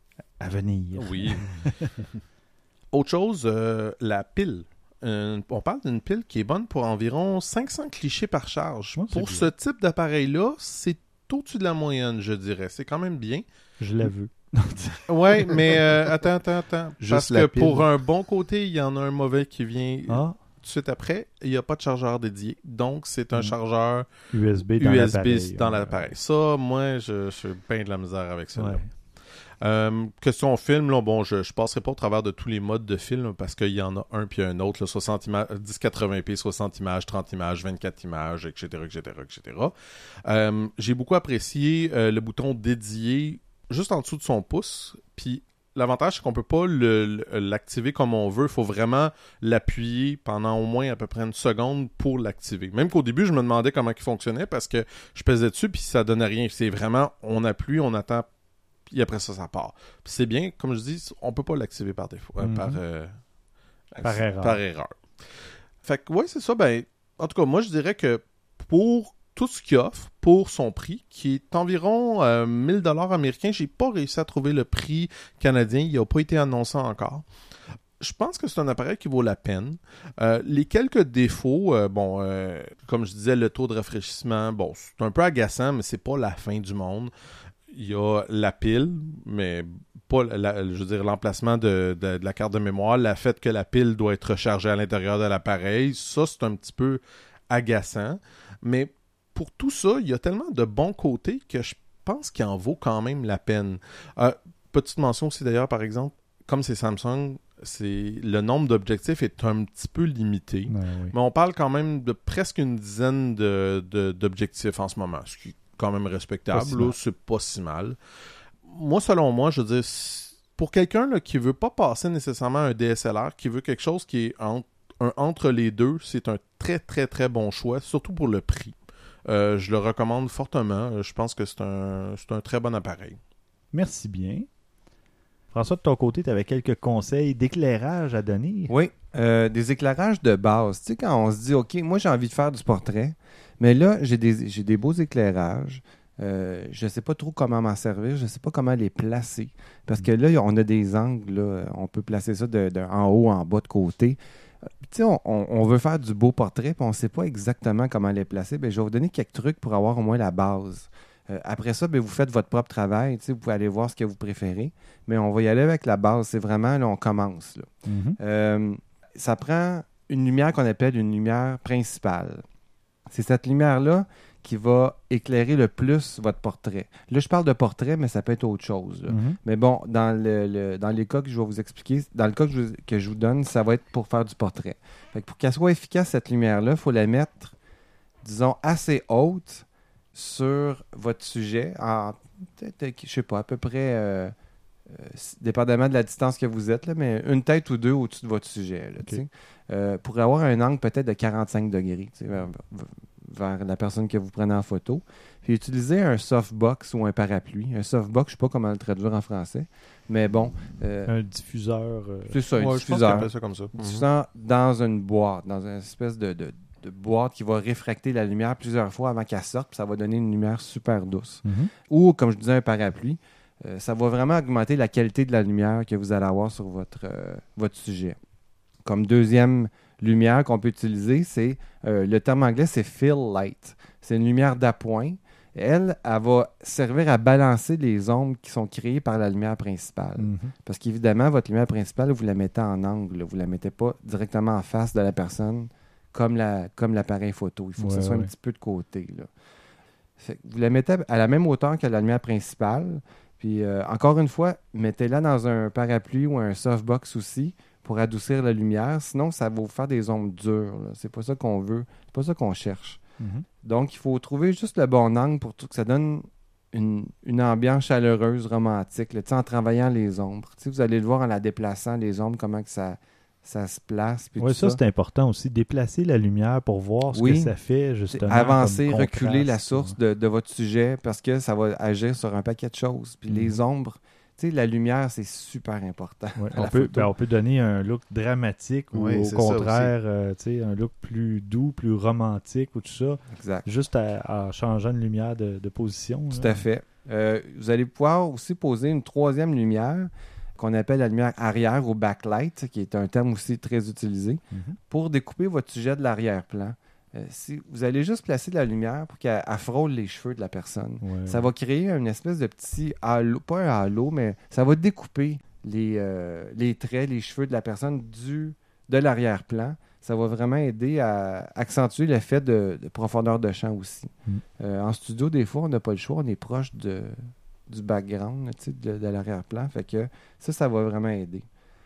à venir. Oui. Autre chose, euh, la pile. Euh, on parle d'une pile qui est bonne pour environ cinq cents clichés par charge. Ouais, pour ce type d'appareil-là, c'est au-dessus de la moyenne, je dirais. C'est quand même bien. Je la veux. Ouais, mais euh, attends, attends, attends. Juste parce que pile. Pour un bon côté, il y en a un mauvais qui vient ah. tout de suite après. Il n'y a pas de chargeur dédié. Donc, c'est un mmh. chargeur U S B dans U S B l'appareil. Dans l'appareil. Ça, moi, je, je suis bien de la misère avec ça. Ouais. Euh, question film, là, bon, je ne passerai pas au travers de tous les modes de film là, parce qu'il y en a un puis un autre, là, soixante images, dix quatre-vingts p, soixante images, trente images, vingt-quatre images, et cetera, et cetera, et cetera. Euh, j'ai beaucoup apprécié euh, le bouton dédié juste en dessous de son pouce, puis l'avantage, c'est qu'on peut pas le, le, l'activer comme on veut. Il faut vraiment l'appuyer pendant au moins à peu près une seconde pour l'activer. Même qu'au début, je me demandais comment il fonctionnait parce que je pesais dessus puis ça donnait rien. C'est vraiment, on appuie, on attend, puis après ça, ça part. Puis c'est bien, comme je dis, on peut pas l'activer par défaut, mm-hmm. euh, par, euh, par, erreur. par erreur. Fait que, ouais, c'est ça. Ben, en tout cas, moi, je dirais que pour tout ce qu'il offre pour son prix, qui est environ euh, mille dollars américains. J'ai pas réussi à trouver le prix canadien. Il n'a pas été annoncé encore. Je pense que c'est un appareil qui vaut la peine. Euh, les quelques défauts, euh, bon, euh, comme je disais, le taux de rafraîchissement, bon, c'est un peu agaçant, mais c'est pas la fin du monde. Il y a la pile, mais pas, la, je veux dire, l'emplacement de, de, de la carte de mémoire, le fait que la pile doit être rechargée à l'intérieur de l'appareil, ça, c'est un petit peu agaçant. Mais pour tout ça, il y a tellement de bons côtés que je pense qu'il en vaut quand même la peine. Euh, petite mention aussi d'ailleurs, par exemple, comme c'est Samsung, c'est, le nombre d'objectifs est un petit peu limité. Ben oui. Mais on parle quand même de presque une dizaine de, de, d'objectifs en ce moment, ce qui est quand même respectable. Si là, c'est pas si mal. Moi, selon moi, je veux dire, pour quelqu'un là, qui veut pas passer nécessairement un D S L R, qui veut quelque chose qui est entre, un, entre les deux, c'est un très, très, très bon choix, surtout pour le prix. Euh, je le recommande fortement. Je pense que c'est un, c'est un très bon appareil. Merci bien. François, de ton côté, tu avais quelques conseils d'éclairage à donner? Oui, euh, des éclairages de base. Tu sais, quand on se dit, OK, moi, j'ai envie de faire du portrait, mais là, j'ai des, j'ai des beaux éclairages. Euh, je ne sais pas trop comment m'en servir, je ne sais pas comment les placer. Parce que là, on a des angles, là, on peut placer ça de, de, en haut, en bas, de côté. Tu sais, on, on, on veut faire du beau portrait, puis on ne sait pas exactement comment les placer. Bien, je vais vous donner quelques trucs pour avoir au moins la base. Euh, après ça, bien, vous faites votre propre travail. Tu sais, vous pouvez aller voir ce que vous préférez. Mais on va y aller avec la base. C'est vraiment, là, on commence. Là. Mhm. Euh, ça prend une lumière qu'on appelle une lumière principale. C'est cette lumière-là qui va éclairer le plus votre portrait. Là, je parle de portrait, mais ça peut être autre chose. Là. Mhm. Mais bon, dans, le, le- dans les cas que je vais vous expliquer, dans le cas que je, vous- que je vous donne, ça va être pour faire du portrait. Fait que pour qu'elle soit efficace, cette lumière-là, il faut la mettre, disons, assez haute sur votre sujet, en, peut-être, je sais pas, à peu près, euh, euh, dépendamment de la distance que vous êtes, là, mais une tête ou deux au-dessus de votre sujet. Là, Ok. tu sais. Euh, pour avoir un angle peut-être de quarante-cinq degrés, tu sais, vers, vers la personne que vous prenez en photo. Puis utilisez un softbox ou un parapluie. Un softbox, je ne sais pas comment le traduire en français, mais bon, euh, Un diffuseur. euh, c'est ça, un Ouais, je pense qu'on diffuseur. appelle ça comme ça. Mhm. Diffusant dans une boîte, dans une espèce de, de, de boîte qui va réfracter la lumière plusieurs fois avant qu'elle sorte, puis ça va donner une lumière super douce. mhm. Ou, comme je disais, un parapluie. Euh, ça va vraiment augmenter la qualité de la lumière que vous allez avoir sur votre, euh, votre sujet. Comme deuxième lumière qu'on peut utiliser, c'est euh, le terme anglais, c'est fill light. C'est une lumière d'appoint. Elle, elle va servir à balancer les ombres qui sont créées par la lumière principale. Mhm. Parce qu'évidemment, votre lumière principale, vous la mettez en angle. là. Vous ne la mettez pas directement en face de la personne comme, la, comme l'appareil photo. Il faut que Ouais, ce soit ouais. un petit peu de côté. Là. Fait que vous la mettez à la même hauteur que la lumière principale. Puis, euh, encore une fois, mettez-la dans un parapluie ou un softbox aussi pour adoucir la lumière. Sinon, ça va vous faire des ombres dures. Là. C'est pas ça qu'on veut. C'est pas ça qu'on cherche. Mhm. Donc, il faut trouver juste le bon angle pour tout- que ça donne une, une ambiance chaleureuse, romantique, là, tu sais, en travaillant les ombres. Tu sais, vous allez le voir en la déplaçant, les ombres, comment que ça, ça se place. Puis Ouais, tout ça, ça. c'est important aussi. Déplacer la lumière pour voir ce Oui. que ça fait, C'est justement. avancer, comme reculer la contraste, source ouais. de, de votre sujet parce que ça va agir sur un paquet de choses. Puis Mhm. les ombres, tu sais, la lumière, c'est super important. Ouais, à on, la peut, photo. ben, on peut donner un look dramatique ou Oui, au c'est ça contraire, euh, tu sais, un look plus doux, plus romantique ou tout ça, Exact. juste à- en changeant de lumière de, de position. Tout là. à fait. Euh, vous allez pouvoir aussi poser une troisième lumière qu'on appelle la lumière arrière ou backlight, qui est un terme aussi très utilisé, Mhm. pour découper votre sujet de l'arrière-plan. Euh, si vous allez juste placer de la lumière pour qu'elle elle frôle les cheveux de la personne. Ouais, Ça ouais. va créer une espèce de petit halo, pas un halo, mais ça va découper les, euh, les traits, les cheveux de la personne du, de l'arrière-plan. Ça va vraiment aider à accentuer l'effet de, de profondeur de champ aussi. Mm. Euh, en studio, des fois, on n'a pas le choix, on est proche de, du background, tu sais, de, de l'arrière-plan. Fait que ça, ça va vraiment aider.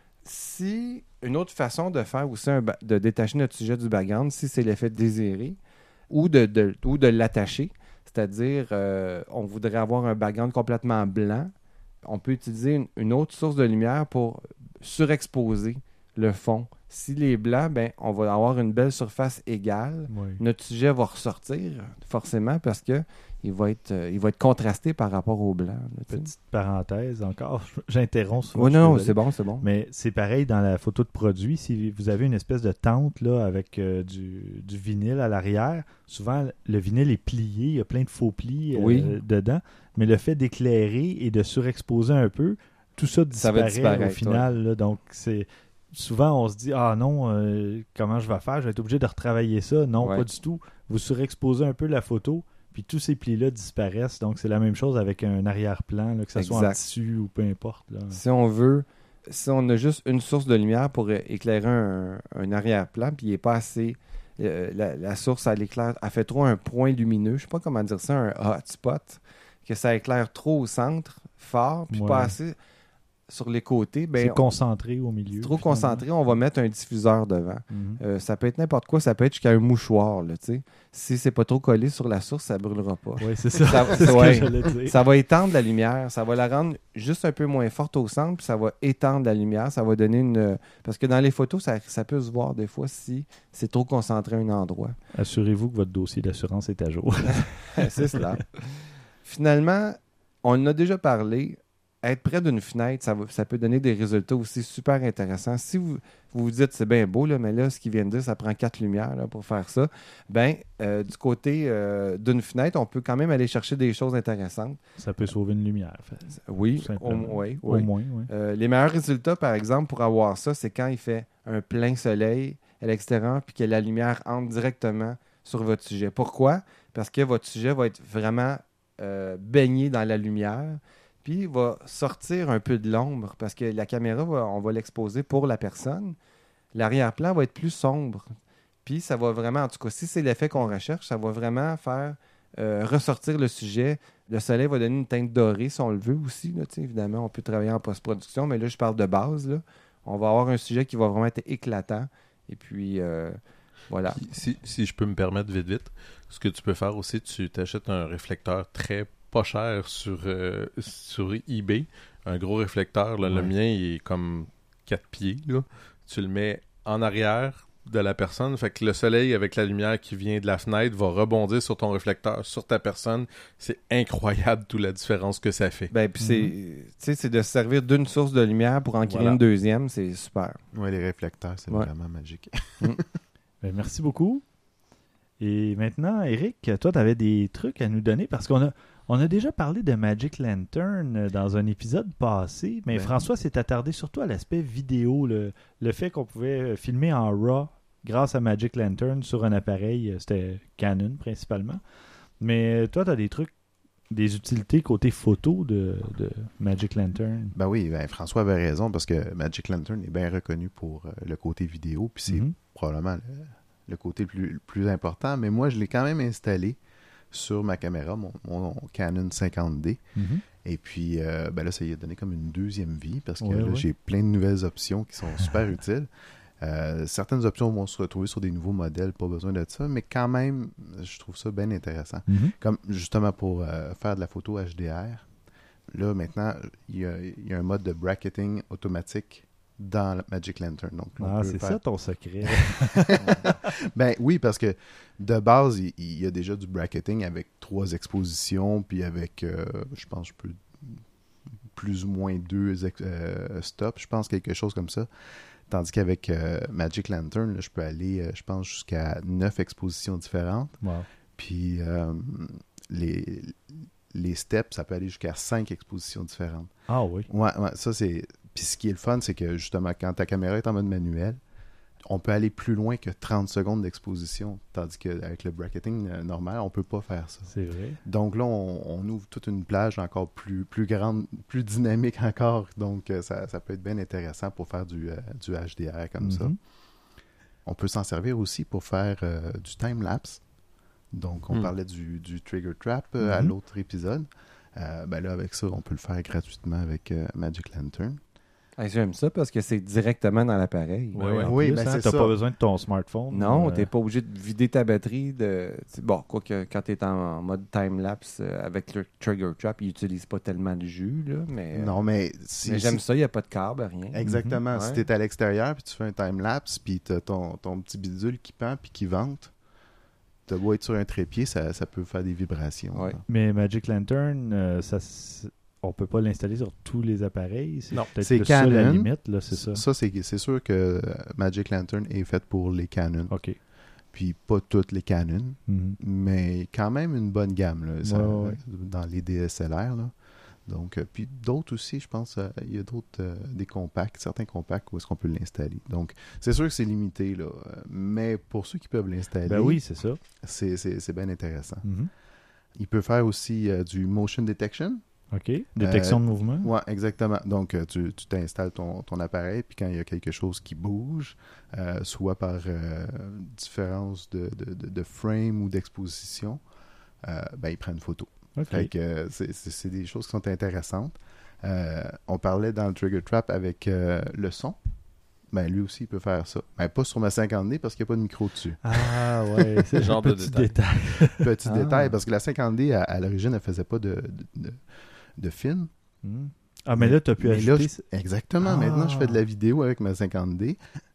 Si une autre façon de faire aussi un ba- de détacher notre sujet du background, si c'est l'effet désiré, ou de, de, ou de l'attacher, c'est-à-dire euh, on voudrait avoir un background complètement blanc, on peut utiliser une, une autre source de lumière pour surexposer le fond. S'il est blanc, ben, on va avoir une belle surface égale. Ouais. Notre sujet va ressortir forcément parce que il va être, euh, il va être contrasté par rapport au blanc. là, tu sais. Petite parenthèse encore, j'interromps souvent. Ouais, je suis non, désolé. c'est bon, c'est bon. Mais c'est pareil dans la photo de produit. Si vous avez une espèce de tente là, avec euh, du, du vinyle à l'arrière, souvent le vinyle est plié, il y a plein de faux plis euh, Oui. dedans. Mais le fait d'éclairer et de surexposer un peu, tout ça Ça va disparaît au disparaître, final. là. donc c'est souvent on se dit ah non, euh, comment je vais faire? Je vais être obligé de retravailler ça. Non, Ouais. pas du tout. Vous surexposez un peu la photo. Puis tous ces plis-là disparaissent. Donc, c'est la même chose avec un arrière-plan, là, que ce soit en Exact. tissu ou peu importe. Là. Si on veut, si on a juste une source de lumière pour euh, éclairer un, un arrière-plan, puis il n'est pas assez. euh, la, la source, elle éclaire, elle fait trop un point lumineux. Je ne sais pas comment dire ça, un hotspot, que ça éclaire trop au centre, fort, puis Ouais. pas assez sur les côtés. Ben, c'est on- concentré au milieu. c'est trop finalement. concentré, on va mettre un diffuseur devant. Mhm. Euh, ça peut être n'importe quoi, ça peut être jusqu'à un mouchoir. Là, tu sais. Si c'est pas trop collé sur la source, ça ne brûlera pas. Oui, c'est ça. Ça- c'est ce ouais. que j'allais dire. Ça va étendre la lumière, ça va la rendre juste un peu moins forte au centre, puis ça va étendre la lumière, ça va donner une... Parce que dans les photos, ça, ça peut se voir des fois si c'est trop concentré à un endroit. Assurez-vous que votre dossier d'assurance est à jour. C'est cela. Finalement, on en a déjà parlé, être près d'une fenêtre, ça, va, ça peut donner des résultats aussi super intéressants. Si vous vous, vous dites, c'est bien beau, là, mais là, ce qu'il vient de dire, ça prend quatre lumières là, pour faire ça, ben euh, du côté euh, d'une fenêtre, on peut quand même aller chercher des choses intéressantes. Ça peut sauver une lumière. Fait. Oui, Tout simplement. au, oui, Au oui. moins, oui. Euh, les meilleurs résultats, par exemple, pour avoir ça, c'est quand il fait un plein soleil à l'extérieur puis que la lumière entre directement sur votre sujet. Pourquoi? Parce que votre sujet va être vraiment euh, baigné dans la lumière puis va sortir un peu de l'ombre parce que la caméra, va, on va l'exposer pour la personne. L'arrière-plan va être plus sombre. Puis ça va vraiment, en tout cas, si c'est l'effet qu'on recherche, ça va vraiment faire euh, ressortir le sujet. Le soleil va donner une teinte dorée si on le veut aussi. Là, évidemment, on peut travailler en post-production, mais là, je parle de base. Là. On va avoir un sujet qui va vraiment être éclatant. Et puis, euh, voilà. Si, si je peux me permettre vite, vite, ce que tu peux faire aussi, tu t'achètes un réflecteur très pas cher sur, euh, sur eBay. Un gros réflecteur. Là, Ouais. Le mien, il est comme quatre pieds. Là. Tu le mets en arrière de la personne. Fait que le soleil, avec la lumière qui vient de la fenêtre, va rebondir sur ton réflecteur, sur ta personne. C'est incroyable, toute la différence que ça fait. Ben, puis c'est, tu sais, c'est de se servir d'une source de lumière pour en créer Voilà. une deuxième. C'est super. Oui, les réflecteurs, c'est Ouais. vraiment magique. Ben, merci beaucoup. Et maintenant, Eric, toi, tu avais des trucs à nous donner parce qu'on a, on a déjà parlé de Magic Lantern dans un épisode passé, mais Ben. François s'est attardé surtout à l'aspect vidéo, le, le fait qu'on pouvait filmer en RAW grâce à Magic Lantern sur un appareil, c'était Canon principalement. Mais toi, tu as des trucs, des utilités côté photo de, de Magic Lantern. Ben oui, ben François avait raison parce que Magic Lantern est bien reconnu pour euh, le côté vidéo, puis c'est Mhm. probablement le, le côté le plus, le plus important. Mais moi, je l'ai quand même installé sur ma caméra, mon, mon Canon cinquante D. Mhm. Et puis, euh, ben là, ça lui a donné comme une deuxième vie parce que Ouais, là, ouais. j'ai plein de nouvelles options qui sont super utiles. Euh, certaines options vont se retrouver sur des nouveaux modèles, pas besoin de ça, mais quand même, je trouve ça bien intéressant. Mhm. Comme justement pour euh, faire de la photo H D R, là maintenant, il y a, il y a un mode de bracketing automatique dans la Magic Lantern. Donc, on Ah, peut c'est faire- ça ton secret. Ben oui, parce que de base, il, il y a déjà du bracketing avec trois expositions, puis avec, euh, je pense, je peux plus ou moins deux ex- euh, stops, je pense, quelque chose comme ça. Tandis qu'avec euh, Magic Lantern, là, je peux aller, euh, je pense, jusqu'à neuf expositions différentes. Wow. Puis euh, les, les steps, ça peut aller jusqu'à cinq expositions différentes. Ah oui. Ouais, ouais, ça c'est. Puis ce qui est le fun, c'est que justement, quand ta caméra est en mode manuel, on peut aller plus loin que trente secondes d'exposition. Tandis qu'avec le bracketing euh, normal, on peut pas faire ça. C'est vrai. Donc là, on, on ouvre toute une plage encore plus, plus grande, plus dynamique encore. Donc euh, ça, ça peut être bien intéressant pour faire du, euh, du H D R comme ça. Mhm. On peut s'en servir aussi pour faire euh, du time-lapse. Donc, on Hmm. parlait du, du trigger trap euh, à Mhm. l'autre épisode. Euh, ben là, avec ça, on peut le faire gratuitement avec euh, Magic Lantern. Ah, j'aime ça parce que c'est directement dans l'appareil. Ouais, ouais, en Oui, plus, ben hein, c'est t'as ça. pas besoin de ton smartphone. Non, Euh, t'es pas obligé de vider ta batterie. De... c'est- Bon, quoique quand t'es en mode time-lapse euh, avec le trigger trap, il utilise pas tellement de jus, là, mais, euh, Non, mais, si, mais j'aime si- ça, il n'y a pas de câble, rien. Exactement. Mhm. Si Ouais. tu es à l'extérieur puis tu fais un time-lapse puis tu as ton, ton petit bidule qui pend puis qui vente, tu beau être sur un trépied, ça, ça peut faire des vibrations. Ouais. là. Mais Magic Lantern, euh, ça, s- on peut pas l'installer sur tous les appareils. C'est Non. peut-être C'est le seul à la Canon. limite, là, c'est ça. Ça, c'est c'est sûr que Magic Lantern est fait pour les Canon. OK. Puis pas toutes les Canon. Mhm. Mais quand même une bonne gamme là, ça, Ouais, ouais. dans les D S L R. Là. Donc, euh, puis d'autres aussi, je pense, euh, il y a d'autres, euh, des compacts, certains compacts où est-ce qu'on peut l'installer. Donc, c'est sûr que c'est limité, là, euh, mais pour ceux qui peuvent l'installer, Ben oui, c'est ça. c'est, c'est, c'est bien intéressant. Mhm. Il peut faire aussi euh, du motion detection. OK. Détection Euh, de mouvement. Ouais, exactement. Donc, euh, tu, tu t'installes ton, ton appareil, puis quand il y a quelque chose qui bouge, euh, soit par euh, différence de, de, de, de frame ou d'exposition, euh, ben, il prend une photo. OK. Fait que euh, c'est, c'est, c'est des choses qui sont intéressantes. Euh, on parlait dans le Trigger Trap avec euh, le son. Ben, lui aussi, il peut faire ça. Ben, pas sur ma cinquante D parce qu'il n'y a pas de micro dessus. Ah ouais, c'est Ce genre un de petit détail. détail. Petit Ah. détail, parce que la cinquante D, à, à l'origine, elle faisait pas de, de, de, de film. Mhm. Ah, mais là, tu as pu Mais là, ajouter... je- Exactement. Ah. Maintenant, je fais de la vidéo avec ma cinquante D.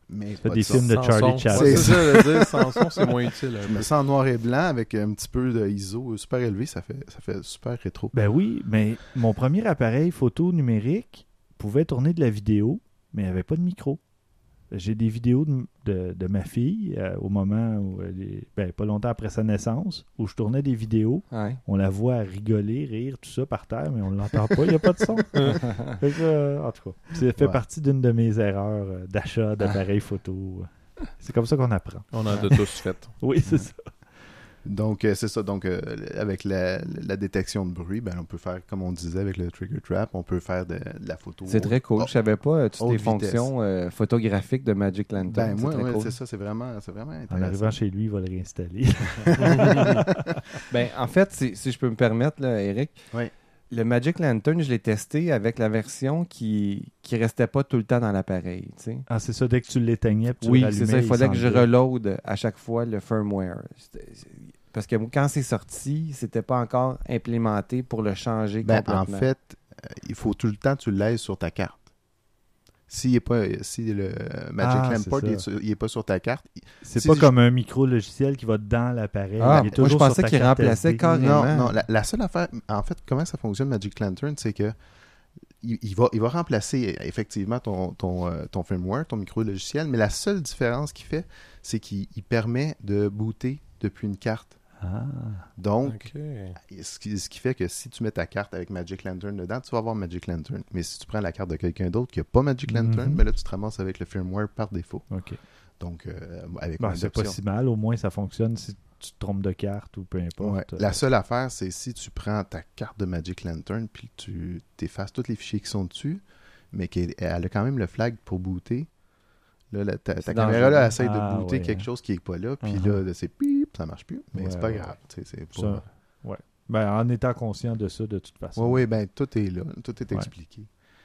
mais Tu fais pas des de son. films de Sans Charlie son. Chaplin. Ouais, c'est ça, je veux dire, sans son, c'est moins utile. un Je peu. me sens en noir et blanc avec un petit peu de I S O super élevé, ça fait, ça fait super rétro. Ben oui, mais mon premier appareil photo numérique pouvait tourner de la vidéo, mais il n'y avait pas de micro. J'ai des vidéos de, de, de ma fille euh, au moment où elle est, ben, pas longtemps après sa naissance, où je tournais des vidéos. Ouais. On la voit rigoler, rire, tout ça par terre, mais on ne l'entend pas, il n'y a pas de son. Fait que, euh, en tout cas, ça fait Ouais. partie d'une de mes erreurs euh, d'achat d'appareils photo. C'est comme ça qu'on apprend. On en a tous fait. Oui, c'est ça. Donc, euh, c'est ça. Donc, euh, avec la, la détection de bruit, ben, on peut faire, comme on disait avec le Trigger Trap, on peut faire de, de la photo. C'est très cool. Oh, Je savais pas euh, toutes haute les vitesse. fonctions euh, photographiques de Magic Lantern. Ben, c'est moi, très ouais, cool. c'est ça. C'est vraiment, c'est vraiment En intéressant. arrivant chez lui, il va le réinstaller. Ben, en fait, si, si je peux me permettre, là, Eric, Oui. le Magic Lantern, je l'ai testé avec la version qui qui restait pas tout le temps dans l'appareil. tu sais. Ah, c'est ça, dès que tu l'éteignais, puis tu Oui, le c'est rallumais, ça. Il fallait s'en que je allait. reload à chaque fois le firmware. C'était- c'est- Parce que quand c'est sorti, c'était pas encore implémenté pour le changer Ben, en complètement. fait, euh, il faut tout le temps que tu le laisses sur ta carte. S'il est pas, si le Magic Ah, Lamport c'est il est, ça. sur- il est pas sur ta carte, il- C'est Si pas je- comme un micro logiciel qui va dans l'appareil. Ah, il est moi, je toujours pensais sur ta qu'il carte remplaçait S D. carrément. non, non. La, la seule affaire, en fait, comment ça fonctionne Magic Lantern, c'est que il, il va, il va remplacer effectivement ton, ton, euh, ton firmware, ton micro logiciel, mais la seule différence qu'il fait, c'est qu'il il permet de booter depuis une carte. Ah, Donc, OK. ce, qui, ce qui fait que si tu mets ta carte avec Magic Lantern dedans, tu vas avoir Magic Lantern. Mais si tu prends la carte de quelqu'un d'autre qui n'a pas Magic Lantern, Mhm. ben là, tu te ramasses avec le firmware par défaut. OK. Donc, euh, avec Ben, moins c'est pas d'options. si mal. Au moins, ça fonctionne si tu te trompes de carte ou peu Ouais. importe. La seule affaire, c'est si tu prends ta carte de Magic Lantern puis tu effaces tous les fichiers qui sont dessus, mais qu'elle elle a quand même le flag pour booter. Là, la- ta, ta C'est caméra là, dangereux. essaie Ah, de booter ouais, quelque hein. chose qui n'est pas là, puis Uh-huh. là, c'est pip, ça marche plus. Mais Ouais, c'est pas ouais, grave. tu sais, C'est pas... Ça, ouais. Ben, en étant conscient de ça, de toute façon. Oui, oui, ben tout est là, tout est Ouais. expliqué.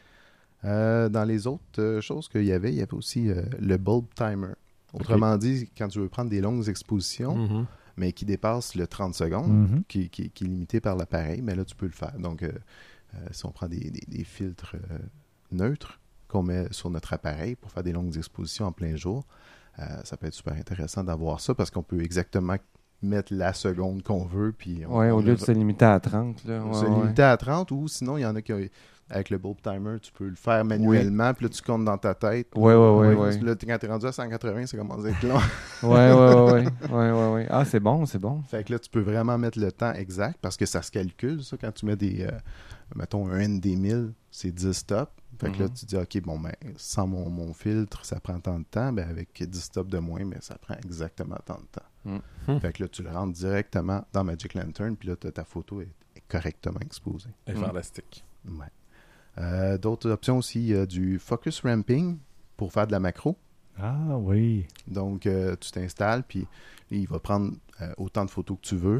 Euh, dans les autres euh, choses qu'il y avait, il y avait aussi euh, le bulb timer. Autrement dit, quand tu veux prendre des longues expositions, Mhm. mais qui dépassent le trente secondes, Mhm. qui, qui- qui est limité par l'appareil, mais là, tu peux le faire. Donc, euh, euh, si on prend des, des- des filtres euh, neutres qu'on met sur notre appareil pour faire des longues expositions en plein jour, euh, ça peut être super intéressant d'avoir ça parce qu'on peut exactement mettre la seconde qu'on veut. Puis on, Ouais, au on lieu a- de se limiter à trente. Là. on Ouais, se ouais. limiter à trente ou sinon, il y en a qui ont- avec le bulb timer, tu peux le faire manuellement, puis là, tu comptes dans ta tête. Ouais, ouais, ouais, Là, ouais. Là, quand tu es rendu à cent quatre-vingts, ça commence à être long. Ouais, ouais, ouais, ouais, ouais, ouais, ouais. Ah, c'est bon, c'est bon. Fait que là, tu peux vraiment mettre le temps exact parce que ça se calcule, ça, quand tu mets des, euh, mettons, un N D mille, c'est dix stops. Fait que là, Mhm. tu dis, OK, bon, ben, sans mon, mon filtre, ça prend tant de temps. Ben, avec dix stops de moins, ben, ça prend exactement tant de temps. Mhm. Fait que là, tu le rentres directement dans Magic Lantern, puis là, t'as- ta photo est, est correctement exposée. C'est Mm. fantastique. Ouais. Euh, D'autres options aussi, il y a du focus ramping pour faire de la macro. Ah oui. Donc, euh, tu t'installes, puis il va prendre euh, autant de photos que tu veux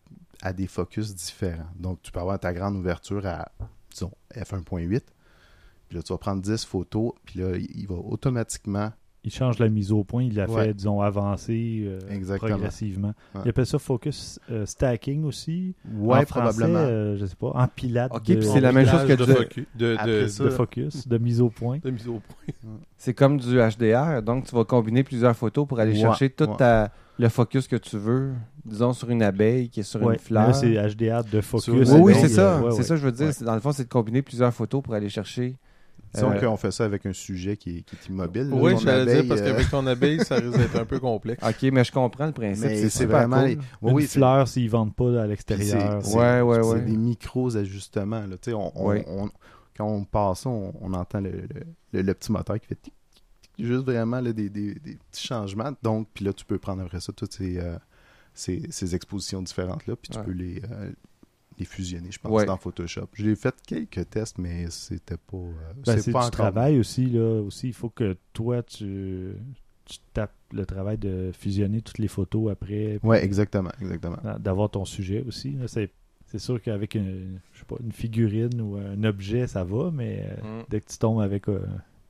à des focus différents. Donc, tu peux avoir ta grande ouverture à, disons, f un point huit. Puis là, tu vas prendre dix photos, puis là, il il va automatiquement... Il change la mise au point. Il l'a Ouais. fait, disons, avancer euh, Exactement. progressivement. Ouais. Il appelle ça focus euh, stacking aussi. Ouais, en français, probablement. euh, je sais pas, empilade Ok, de, puis c'est la même chose que de, tu- focus- de, Après de, ça, de focus, de mise au point. de mise au point. C'est comme du H D R, donc tu vas combiner plusieurs photos pour aller Ouais, chercher tout ouais. ta, le focus que tu veux, disons sur une abeille qui est sur Ouais, une mais fleur. là, c'est H D R de focus. Sur- oui, c'est oui, donc, c'est ça. Ouais, c'est ouais. ça, je veux dire. Ouais. C'est- Dans le fond, c'est de combiner plusieurs photos pour aller chercher. Disons Euh, qu'on fait ça avec un sujet qui est, qui est immobile. là, Oui, ton j'allais dire, abeille, parce euh, qu'avec ton abeille, ça risque d'être un peu complexe. Ok, mais je comprends le principe. mais C'est c'est super vraiment... cool. les- Oui, Une oui, c'est- fleur s'ils vendent pas à l'extérieur. C'est- c'est- Ouais, ouais, c'est ouais. des micros ajustements. Là. Tu sais, On, on- Ouais. on- quand on passe ça, on, on entend le, le- le- le petit moteur qui fait tic, tic, tic, juste vraiment là, des, des- des petits changements. Donc, puis là, tu peux prendre après ça toutes ces, euh, ces, ces expositions différentes-là, puis tu Ouais. peux les, euh, les fusionner, je pense, Ouais. dans Photoshop. J'ai fait quelques tests, mais c'était pas... euh, Ben, c'est c'est pas du encore... travail aussi, là. Aussi, il faut que toi, tu, tu tapes le travail de fusionner toutes les photos après. puis Ouais, exactement, exactement. d'avoir ton sujet aussi. là. C'est, c'est sûr qu'avec une, je sais pas, une figurine ou un objet, ça va, mais euh, Mm. dès que tu tombes avec euh,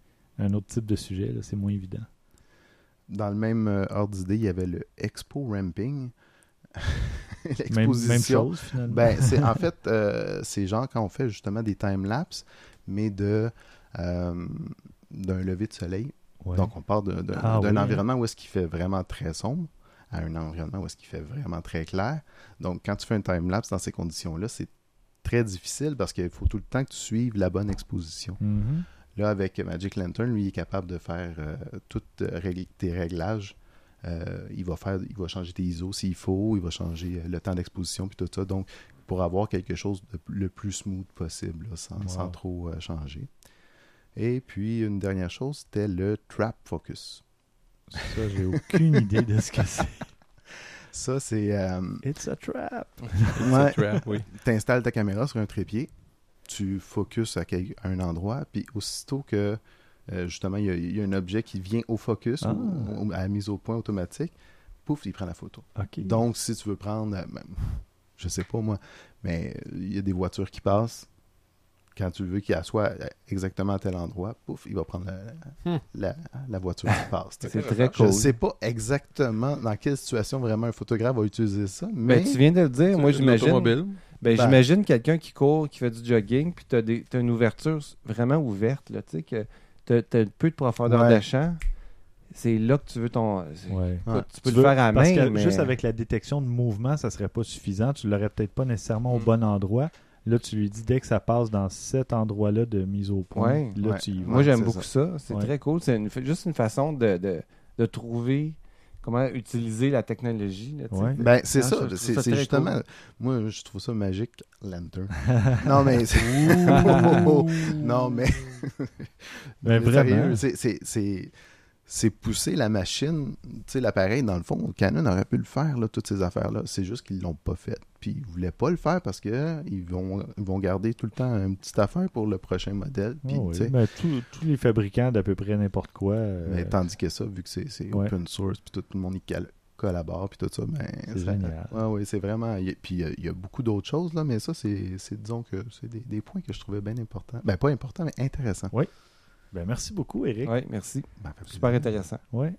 un autre type de sujet, là, c'est moins évident. Dans le même euh, ordre d'idée, il y avait le Expo Ramping. Même, L'exposition. même chose, finalement. Ben, c'est en fait, euh, c'est genre quand on fait justement des time-lapse, mais de euh, d'un lever de soleil Ouais. Donc, on part de- de- Ah, d'un oui. environnement où est-ce qu'il fait vraiment très sombre à un environnement où est-ce qu'il fait vraiment très clair. Donc, quand tu fais un time-lapse dans ces conditions-là, c'est très difficile parce qu'il faut tout le temps que tu suives la bonne exposition. Mhm. Là, avec Magic Lantern, lui, il est capable de faire euh, tous tes réglages. Euh, il va faire, il va changer tes I S O s'il faut, il va changer euh, le temps d'exposition puis tout ça. Donc, pour avoir quelque chose de le plus smooth possible, là, sans, Wow. sans trop euh, changer. Et puis, une dernière chose, c'était le Trap Focus. Ça, j'ai aucune idée de ce que c'est. Ça, c'est... Euh, It's a trap. ouais, Trap, oui. tu installes ta caméra sur un trépied, tu focuses à, quel- à un endroit, puis aussitôt que, euh, justement, il y, a- il y a un objet qui vient au focus, Ah. ou- ou à la mise au point automatique, pouf, il prend la photo. OK. Donc, si tu veux prendre, euh, ben, je sais pas moi, mais euh, il y a des voitures qui passent, quand tu veux qu'il soit exactement à tel endroit, pouf, il va prendre la, Hmm. la, la voiture qui passe. tu sais. C'est très Je cool. ne sais pas exactement dans quelle situation vraiment un photographe va utiliser ça, mais... Ben, tu viens de le dire, moi j'imagine. L'automobile. Ben, Ben- j'imagine quelqu'un qui court, qui fait du jogging, puis t'as des t'as une ouverture vraiment ouverte, là, tu sais, que t'as t'as peu de profondeur Ouais. de champ. C'est là que tu veux ton. c'est- Ouais. Ouais. Tu peux Tu le veux- faire à la parce main, que mais. juste avec la détection de mouvement, ça serait pas suffisant. Tu l'aurais peut-être pas nécessairement au Mm. bon endroit. Là, tu lui dis dès que ça passe dans cet endroit-là de mise au point, Ouais. là, Ouais. tu y vas. Moi, j'aime c'est beaucoup ça. C'est Ouais. très cool. C'est une- juste une façon de, de, de trouver comment utiliser la technologie. Là, tu sais. Ouais. Ben, c'est Ah, ça, je trouve c'est ça c'est très justement... cool. Moi, je trouve ça magique, Lantern. non, mais... c'est- non, mais... Ben, Mais vraiment. sérieux, c'est- c'est- c'est... C'est pousser la machine, tu sais, l'appareil, dans le fond, Canon aurait pu le faire, là, toutes ces affaires-là. C'est juste qu'ils l'ont pas fait. Puis ils voulaient pas le faire parce que ils vont, ils vont garder tout le temps une petite affaire pour le prochain modèle. Puis, Ah oui, tu sais, ben, tous- tous les fabricants d'à peu près n'importe quoi. euh, mais tandis que ça, vu que c'est c'est ouais. open source, puis tout le monde y cal- collabore, puis tout ça, ben... C'est ça- génial. Ouais, oui, c'est vraiment... il y a- Puis il y a- il y, a beaucoup d'autres choses, là, mais ça, c'est, c'est disons que c'est des, des points que je trouvais bien importants. Ben, pas importants, mais intéressants. Ben, merci beaucoup, Eric. Oui, merci. Ben, ça fait Super plaisir. intéressant. Ouais.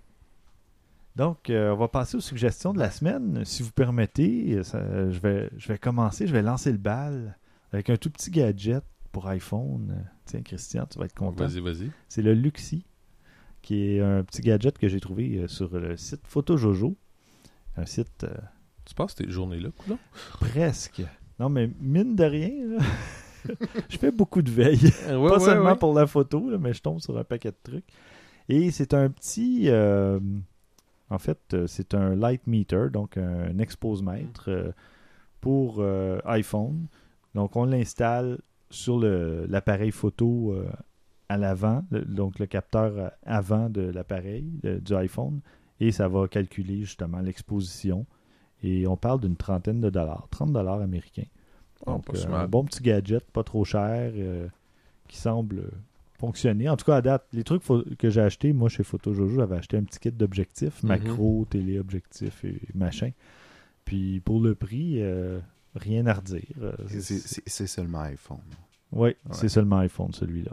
Donc, euh, on va passer aux suggestions de la semaine. Si vous permettez, ça- je, vais, je vais commencer, je vais lancer le bal avec un tout petit gadget pour iPhone. Tiens, Christian, tu vas être content. Vas-y, vas-y. C'est le Luxi, qui est un petit gadget que j'ai trouvé euh, sur le site PhotoJojo. Un site euh, Tu passes tes journées-là, coulon? presque. Non, mais mine de rien, là, je fais beaucoup de veille. Ouais, Pas ouais, seulement ouais. pour la photo, là, mais je tombe sur un paquet de trucs. Et c'est un petit... euh, en fait, euh, c'est un light meter, donc un expose-mètre euh, pour euh, iPhone. Donc, on l'installe sur le- l'appareil photo euh, à l'avant, le- donc le capteur euh, avant de l'appareil, le- du iPhone, et ça va calculer justement l'exposition. Et on parle d'une trentaine de dollars, trente dollars américains. Oh, Donc, pas si euh, mal. un bon petit gadget, pas trop cher, euh, qui semble euh, fonctionner. En tout cas, à date, les trucs pho- que j'ai achetés, moi, chez PhotoJojo, j'avais acheté un petit kit d'objectifs, Mhm. macro, téléobjectifs et machin. Puis, pour le prix, euh, rien à redire. Euh, C'est- C'est c'est seulement iPhone. Oui, Ouais. c'est seulement iPhone, celui-là.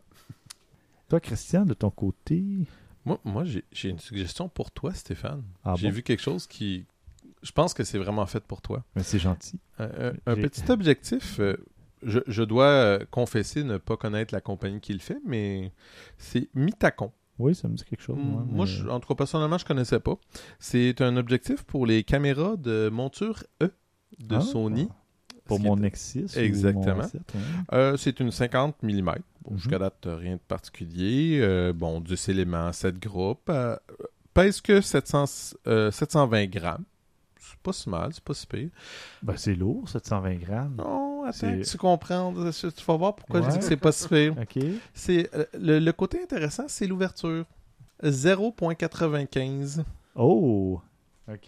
Toi, Christian, de ton côté... Moi, moi j'ai j'ai une suggestion pour toi, Stéphane. Ah j'ai bon? vu quelque chose qui... Je pense que c'est vraiment fait pour toi. Mais c'est gentil. Un, un- un J'ai- petit objectif, euh, je, je dois euh, confesser ne pas connaître la compagnie qui le fait, mais c'est Mitacon. Oui, ça me dit quelque chose. Moi, Moi, mais- je- en tout cas, personnellement, je connaissais pas. C'est un objectif pour les caméras de monture E de Ah, Sony. Pour Ce qui mon est- Nexus. Exactement. Ou mon sept, ouais. Euh, c'est une cinquante millimètres. Bon, Mhm. jusqu'à date, euh, rien de particulier. Euh, bon, dix éléments, sept groupes. Euh, pèse que sept cents, euh, sept cent vingt grammes. C'est pas si mal, c'est pas si pire. Ben, c'est lourd, sept cent vingt grammes. Non, attends, C'est- tu comprends. Tu vas voir pourquoi je Ouais. dis que c'est pas si pire. OK. C'est, euh, le, le côté intéressant, c'est l'ouverture. zéro virgule quatre-vingt-quinze. Oh! OK.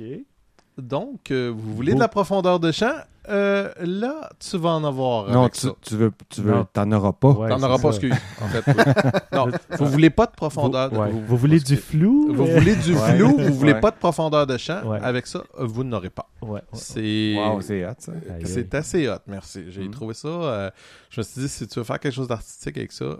Donc, euh, vous voulez Beau. de la profondeur de champ? Euh, là, tu vas en avoir Non, avec tu, ça. tu veux, tu veux, Non. t'en auras pas. Ouais, T'en c'est auras pas, ça. excuse. En fait, oui. Non, vous voulez pas de profondeur. Vous, ouais. vous, Vous voulez du flou? vous mais- voulez du Ouais. flou, vous voulez Ouais. pas de profondeur de champ. Ouais. Avec ça, euh, vous n'aurez pas. Ouais, ouais. C'est Wow, c'est hot, ça. Aïe, aïe. c'est assez hot, merci. J'ai Mm. trouvé ça. euh, je me suis dit, si tu veux faire quelque chose d'artistique avec ça.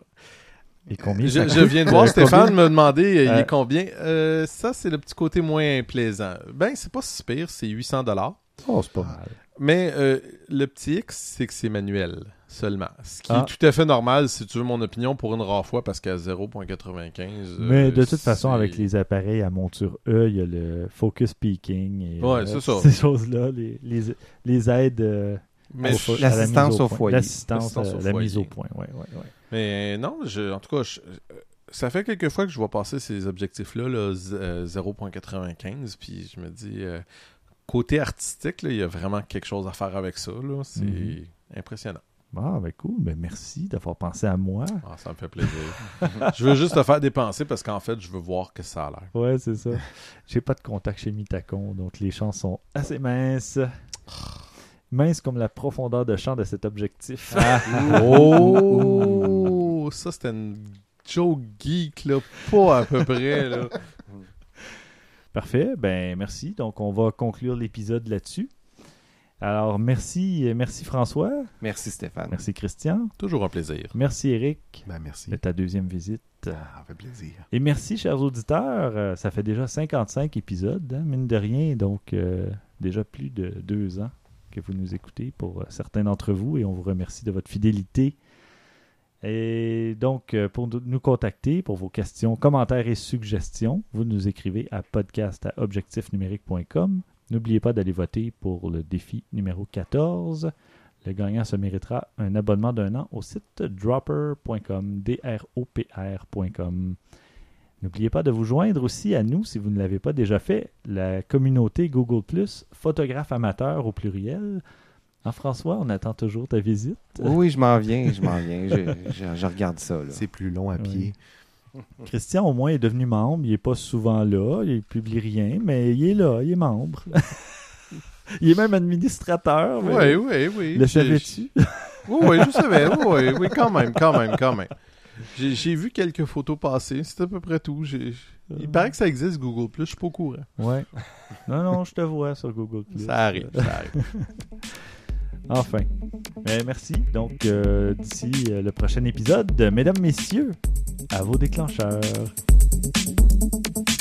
Et combien Je, ça je coûte? viens de voir Euh, Stéphane combien? me demander euh, il Euh, est combien. Euh, ça, c'est le petit côté moins plaisant. Ben, c'est pas si pire, c'est huit cents dollars. Oh, c'est pas mal. Mais euh, le petit X, c'est que c'est manuel. Seulement. Ce qui Ah. est tout à fait normal, si tu veux mon opinion, pour une rare fois, parce qu'à zéro virgule quatre-vingt-quinze... Mais euh, de toute façon, c'est- avec les appareils à monture E, il y a le focus peaking et Ouais, euh, c'est ça. ces choses-là, les, les, les aides euh, Mais, au je- fo- à la l'assistance mise au au point. foyer. L'assistance L'assistance à au la foyer. mise au point, ouais, ouais, ouais. mais non, je, en tout cas, je- ça fait quelques fois que je vois passer ces objectifs-là, là, z- euh, zéro virgule quatre-vingt-quinze, puis je me dis, euh, côté artistique, là, il y a vraiment quelque chose à faire avec ça. Là. C'est Mhm. impressionnant. Ah, ben cool. Ben merci d'avoir pensé à moi. Ah, ça me fait plaisir. Je veux juste te faire dépenser parce qu'en fait, je veux voir que ça a l'air. Ouais, c'est ça. J'ai pas de contact chez Mitacon, donc les champs sont assez minces. Minces comme la profondeur de champ de cet objectif. Oh! Ça, c'était une joke geek, là. Pas à peu près, là. Parfait. Ben merci. Donc, on va conclure l'épisode là-dessus. Alors, merci, merci François. Merci Stéphane. Merci Christian. Toujours un plaisir. Merci Eric Ben, merci. de ta deuxième visite. Ah, ça fait plaisir. Et merci, chers auditeurs. Euh, ça fait déjà cinquante-cinq épisodes, hein, mine de rien. Donc, euh, déjà plus de deux ans que vous nous écoutez pour euh, certains d'entre vous. Et on vous remercie de votre fidélité. Et donc, euh, pour nous- nous contacter, pour vos questions, commentaires et suggestions, vous nous écrivez à podcast à objectif numérique point com. N'oubliez pas d'aller voter pour le défi numéro quatorze. Le gagnant se méritera un abonnement d'un an au site dropper point com, D R O P R point com. N'oubliez pas de vous joindre aussi à nous, si vous ne l'avez pas déjà fait, la communauté Google plus, photographe amateur au pluriel. Hein, François, on attend toujours ta visite. Oui, oui, je m'en viens, je m'en viens. Je, je- je regarde ça. Là. C'est plus long à pied. Christian, au moins, est devenu membre. Il n'est pas souvent là, il ne publie rien, mais il est là, il est membre. Il est même administrateur. mais Oui, oui, oui. Le J'ai- savais-tu? Oui, oui, je savais. Oui, oui, oui, quand même, quand même, quand même. J'ai, j'ai vu quelques photos passer, c'est à peu près tout. J'ai- Il paraît que ça existe, Google+, je suis pas au courant. Ouais. Non, non, je te vois sur Google plus. Ça arrive, ça arrive. Enfin. Mais merci. Donc, euh, d'ici euh, le prochain épisode, mesdames, messieurs, à vos déclencheurs.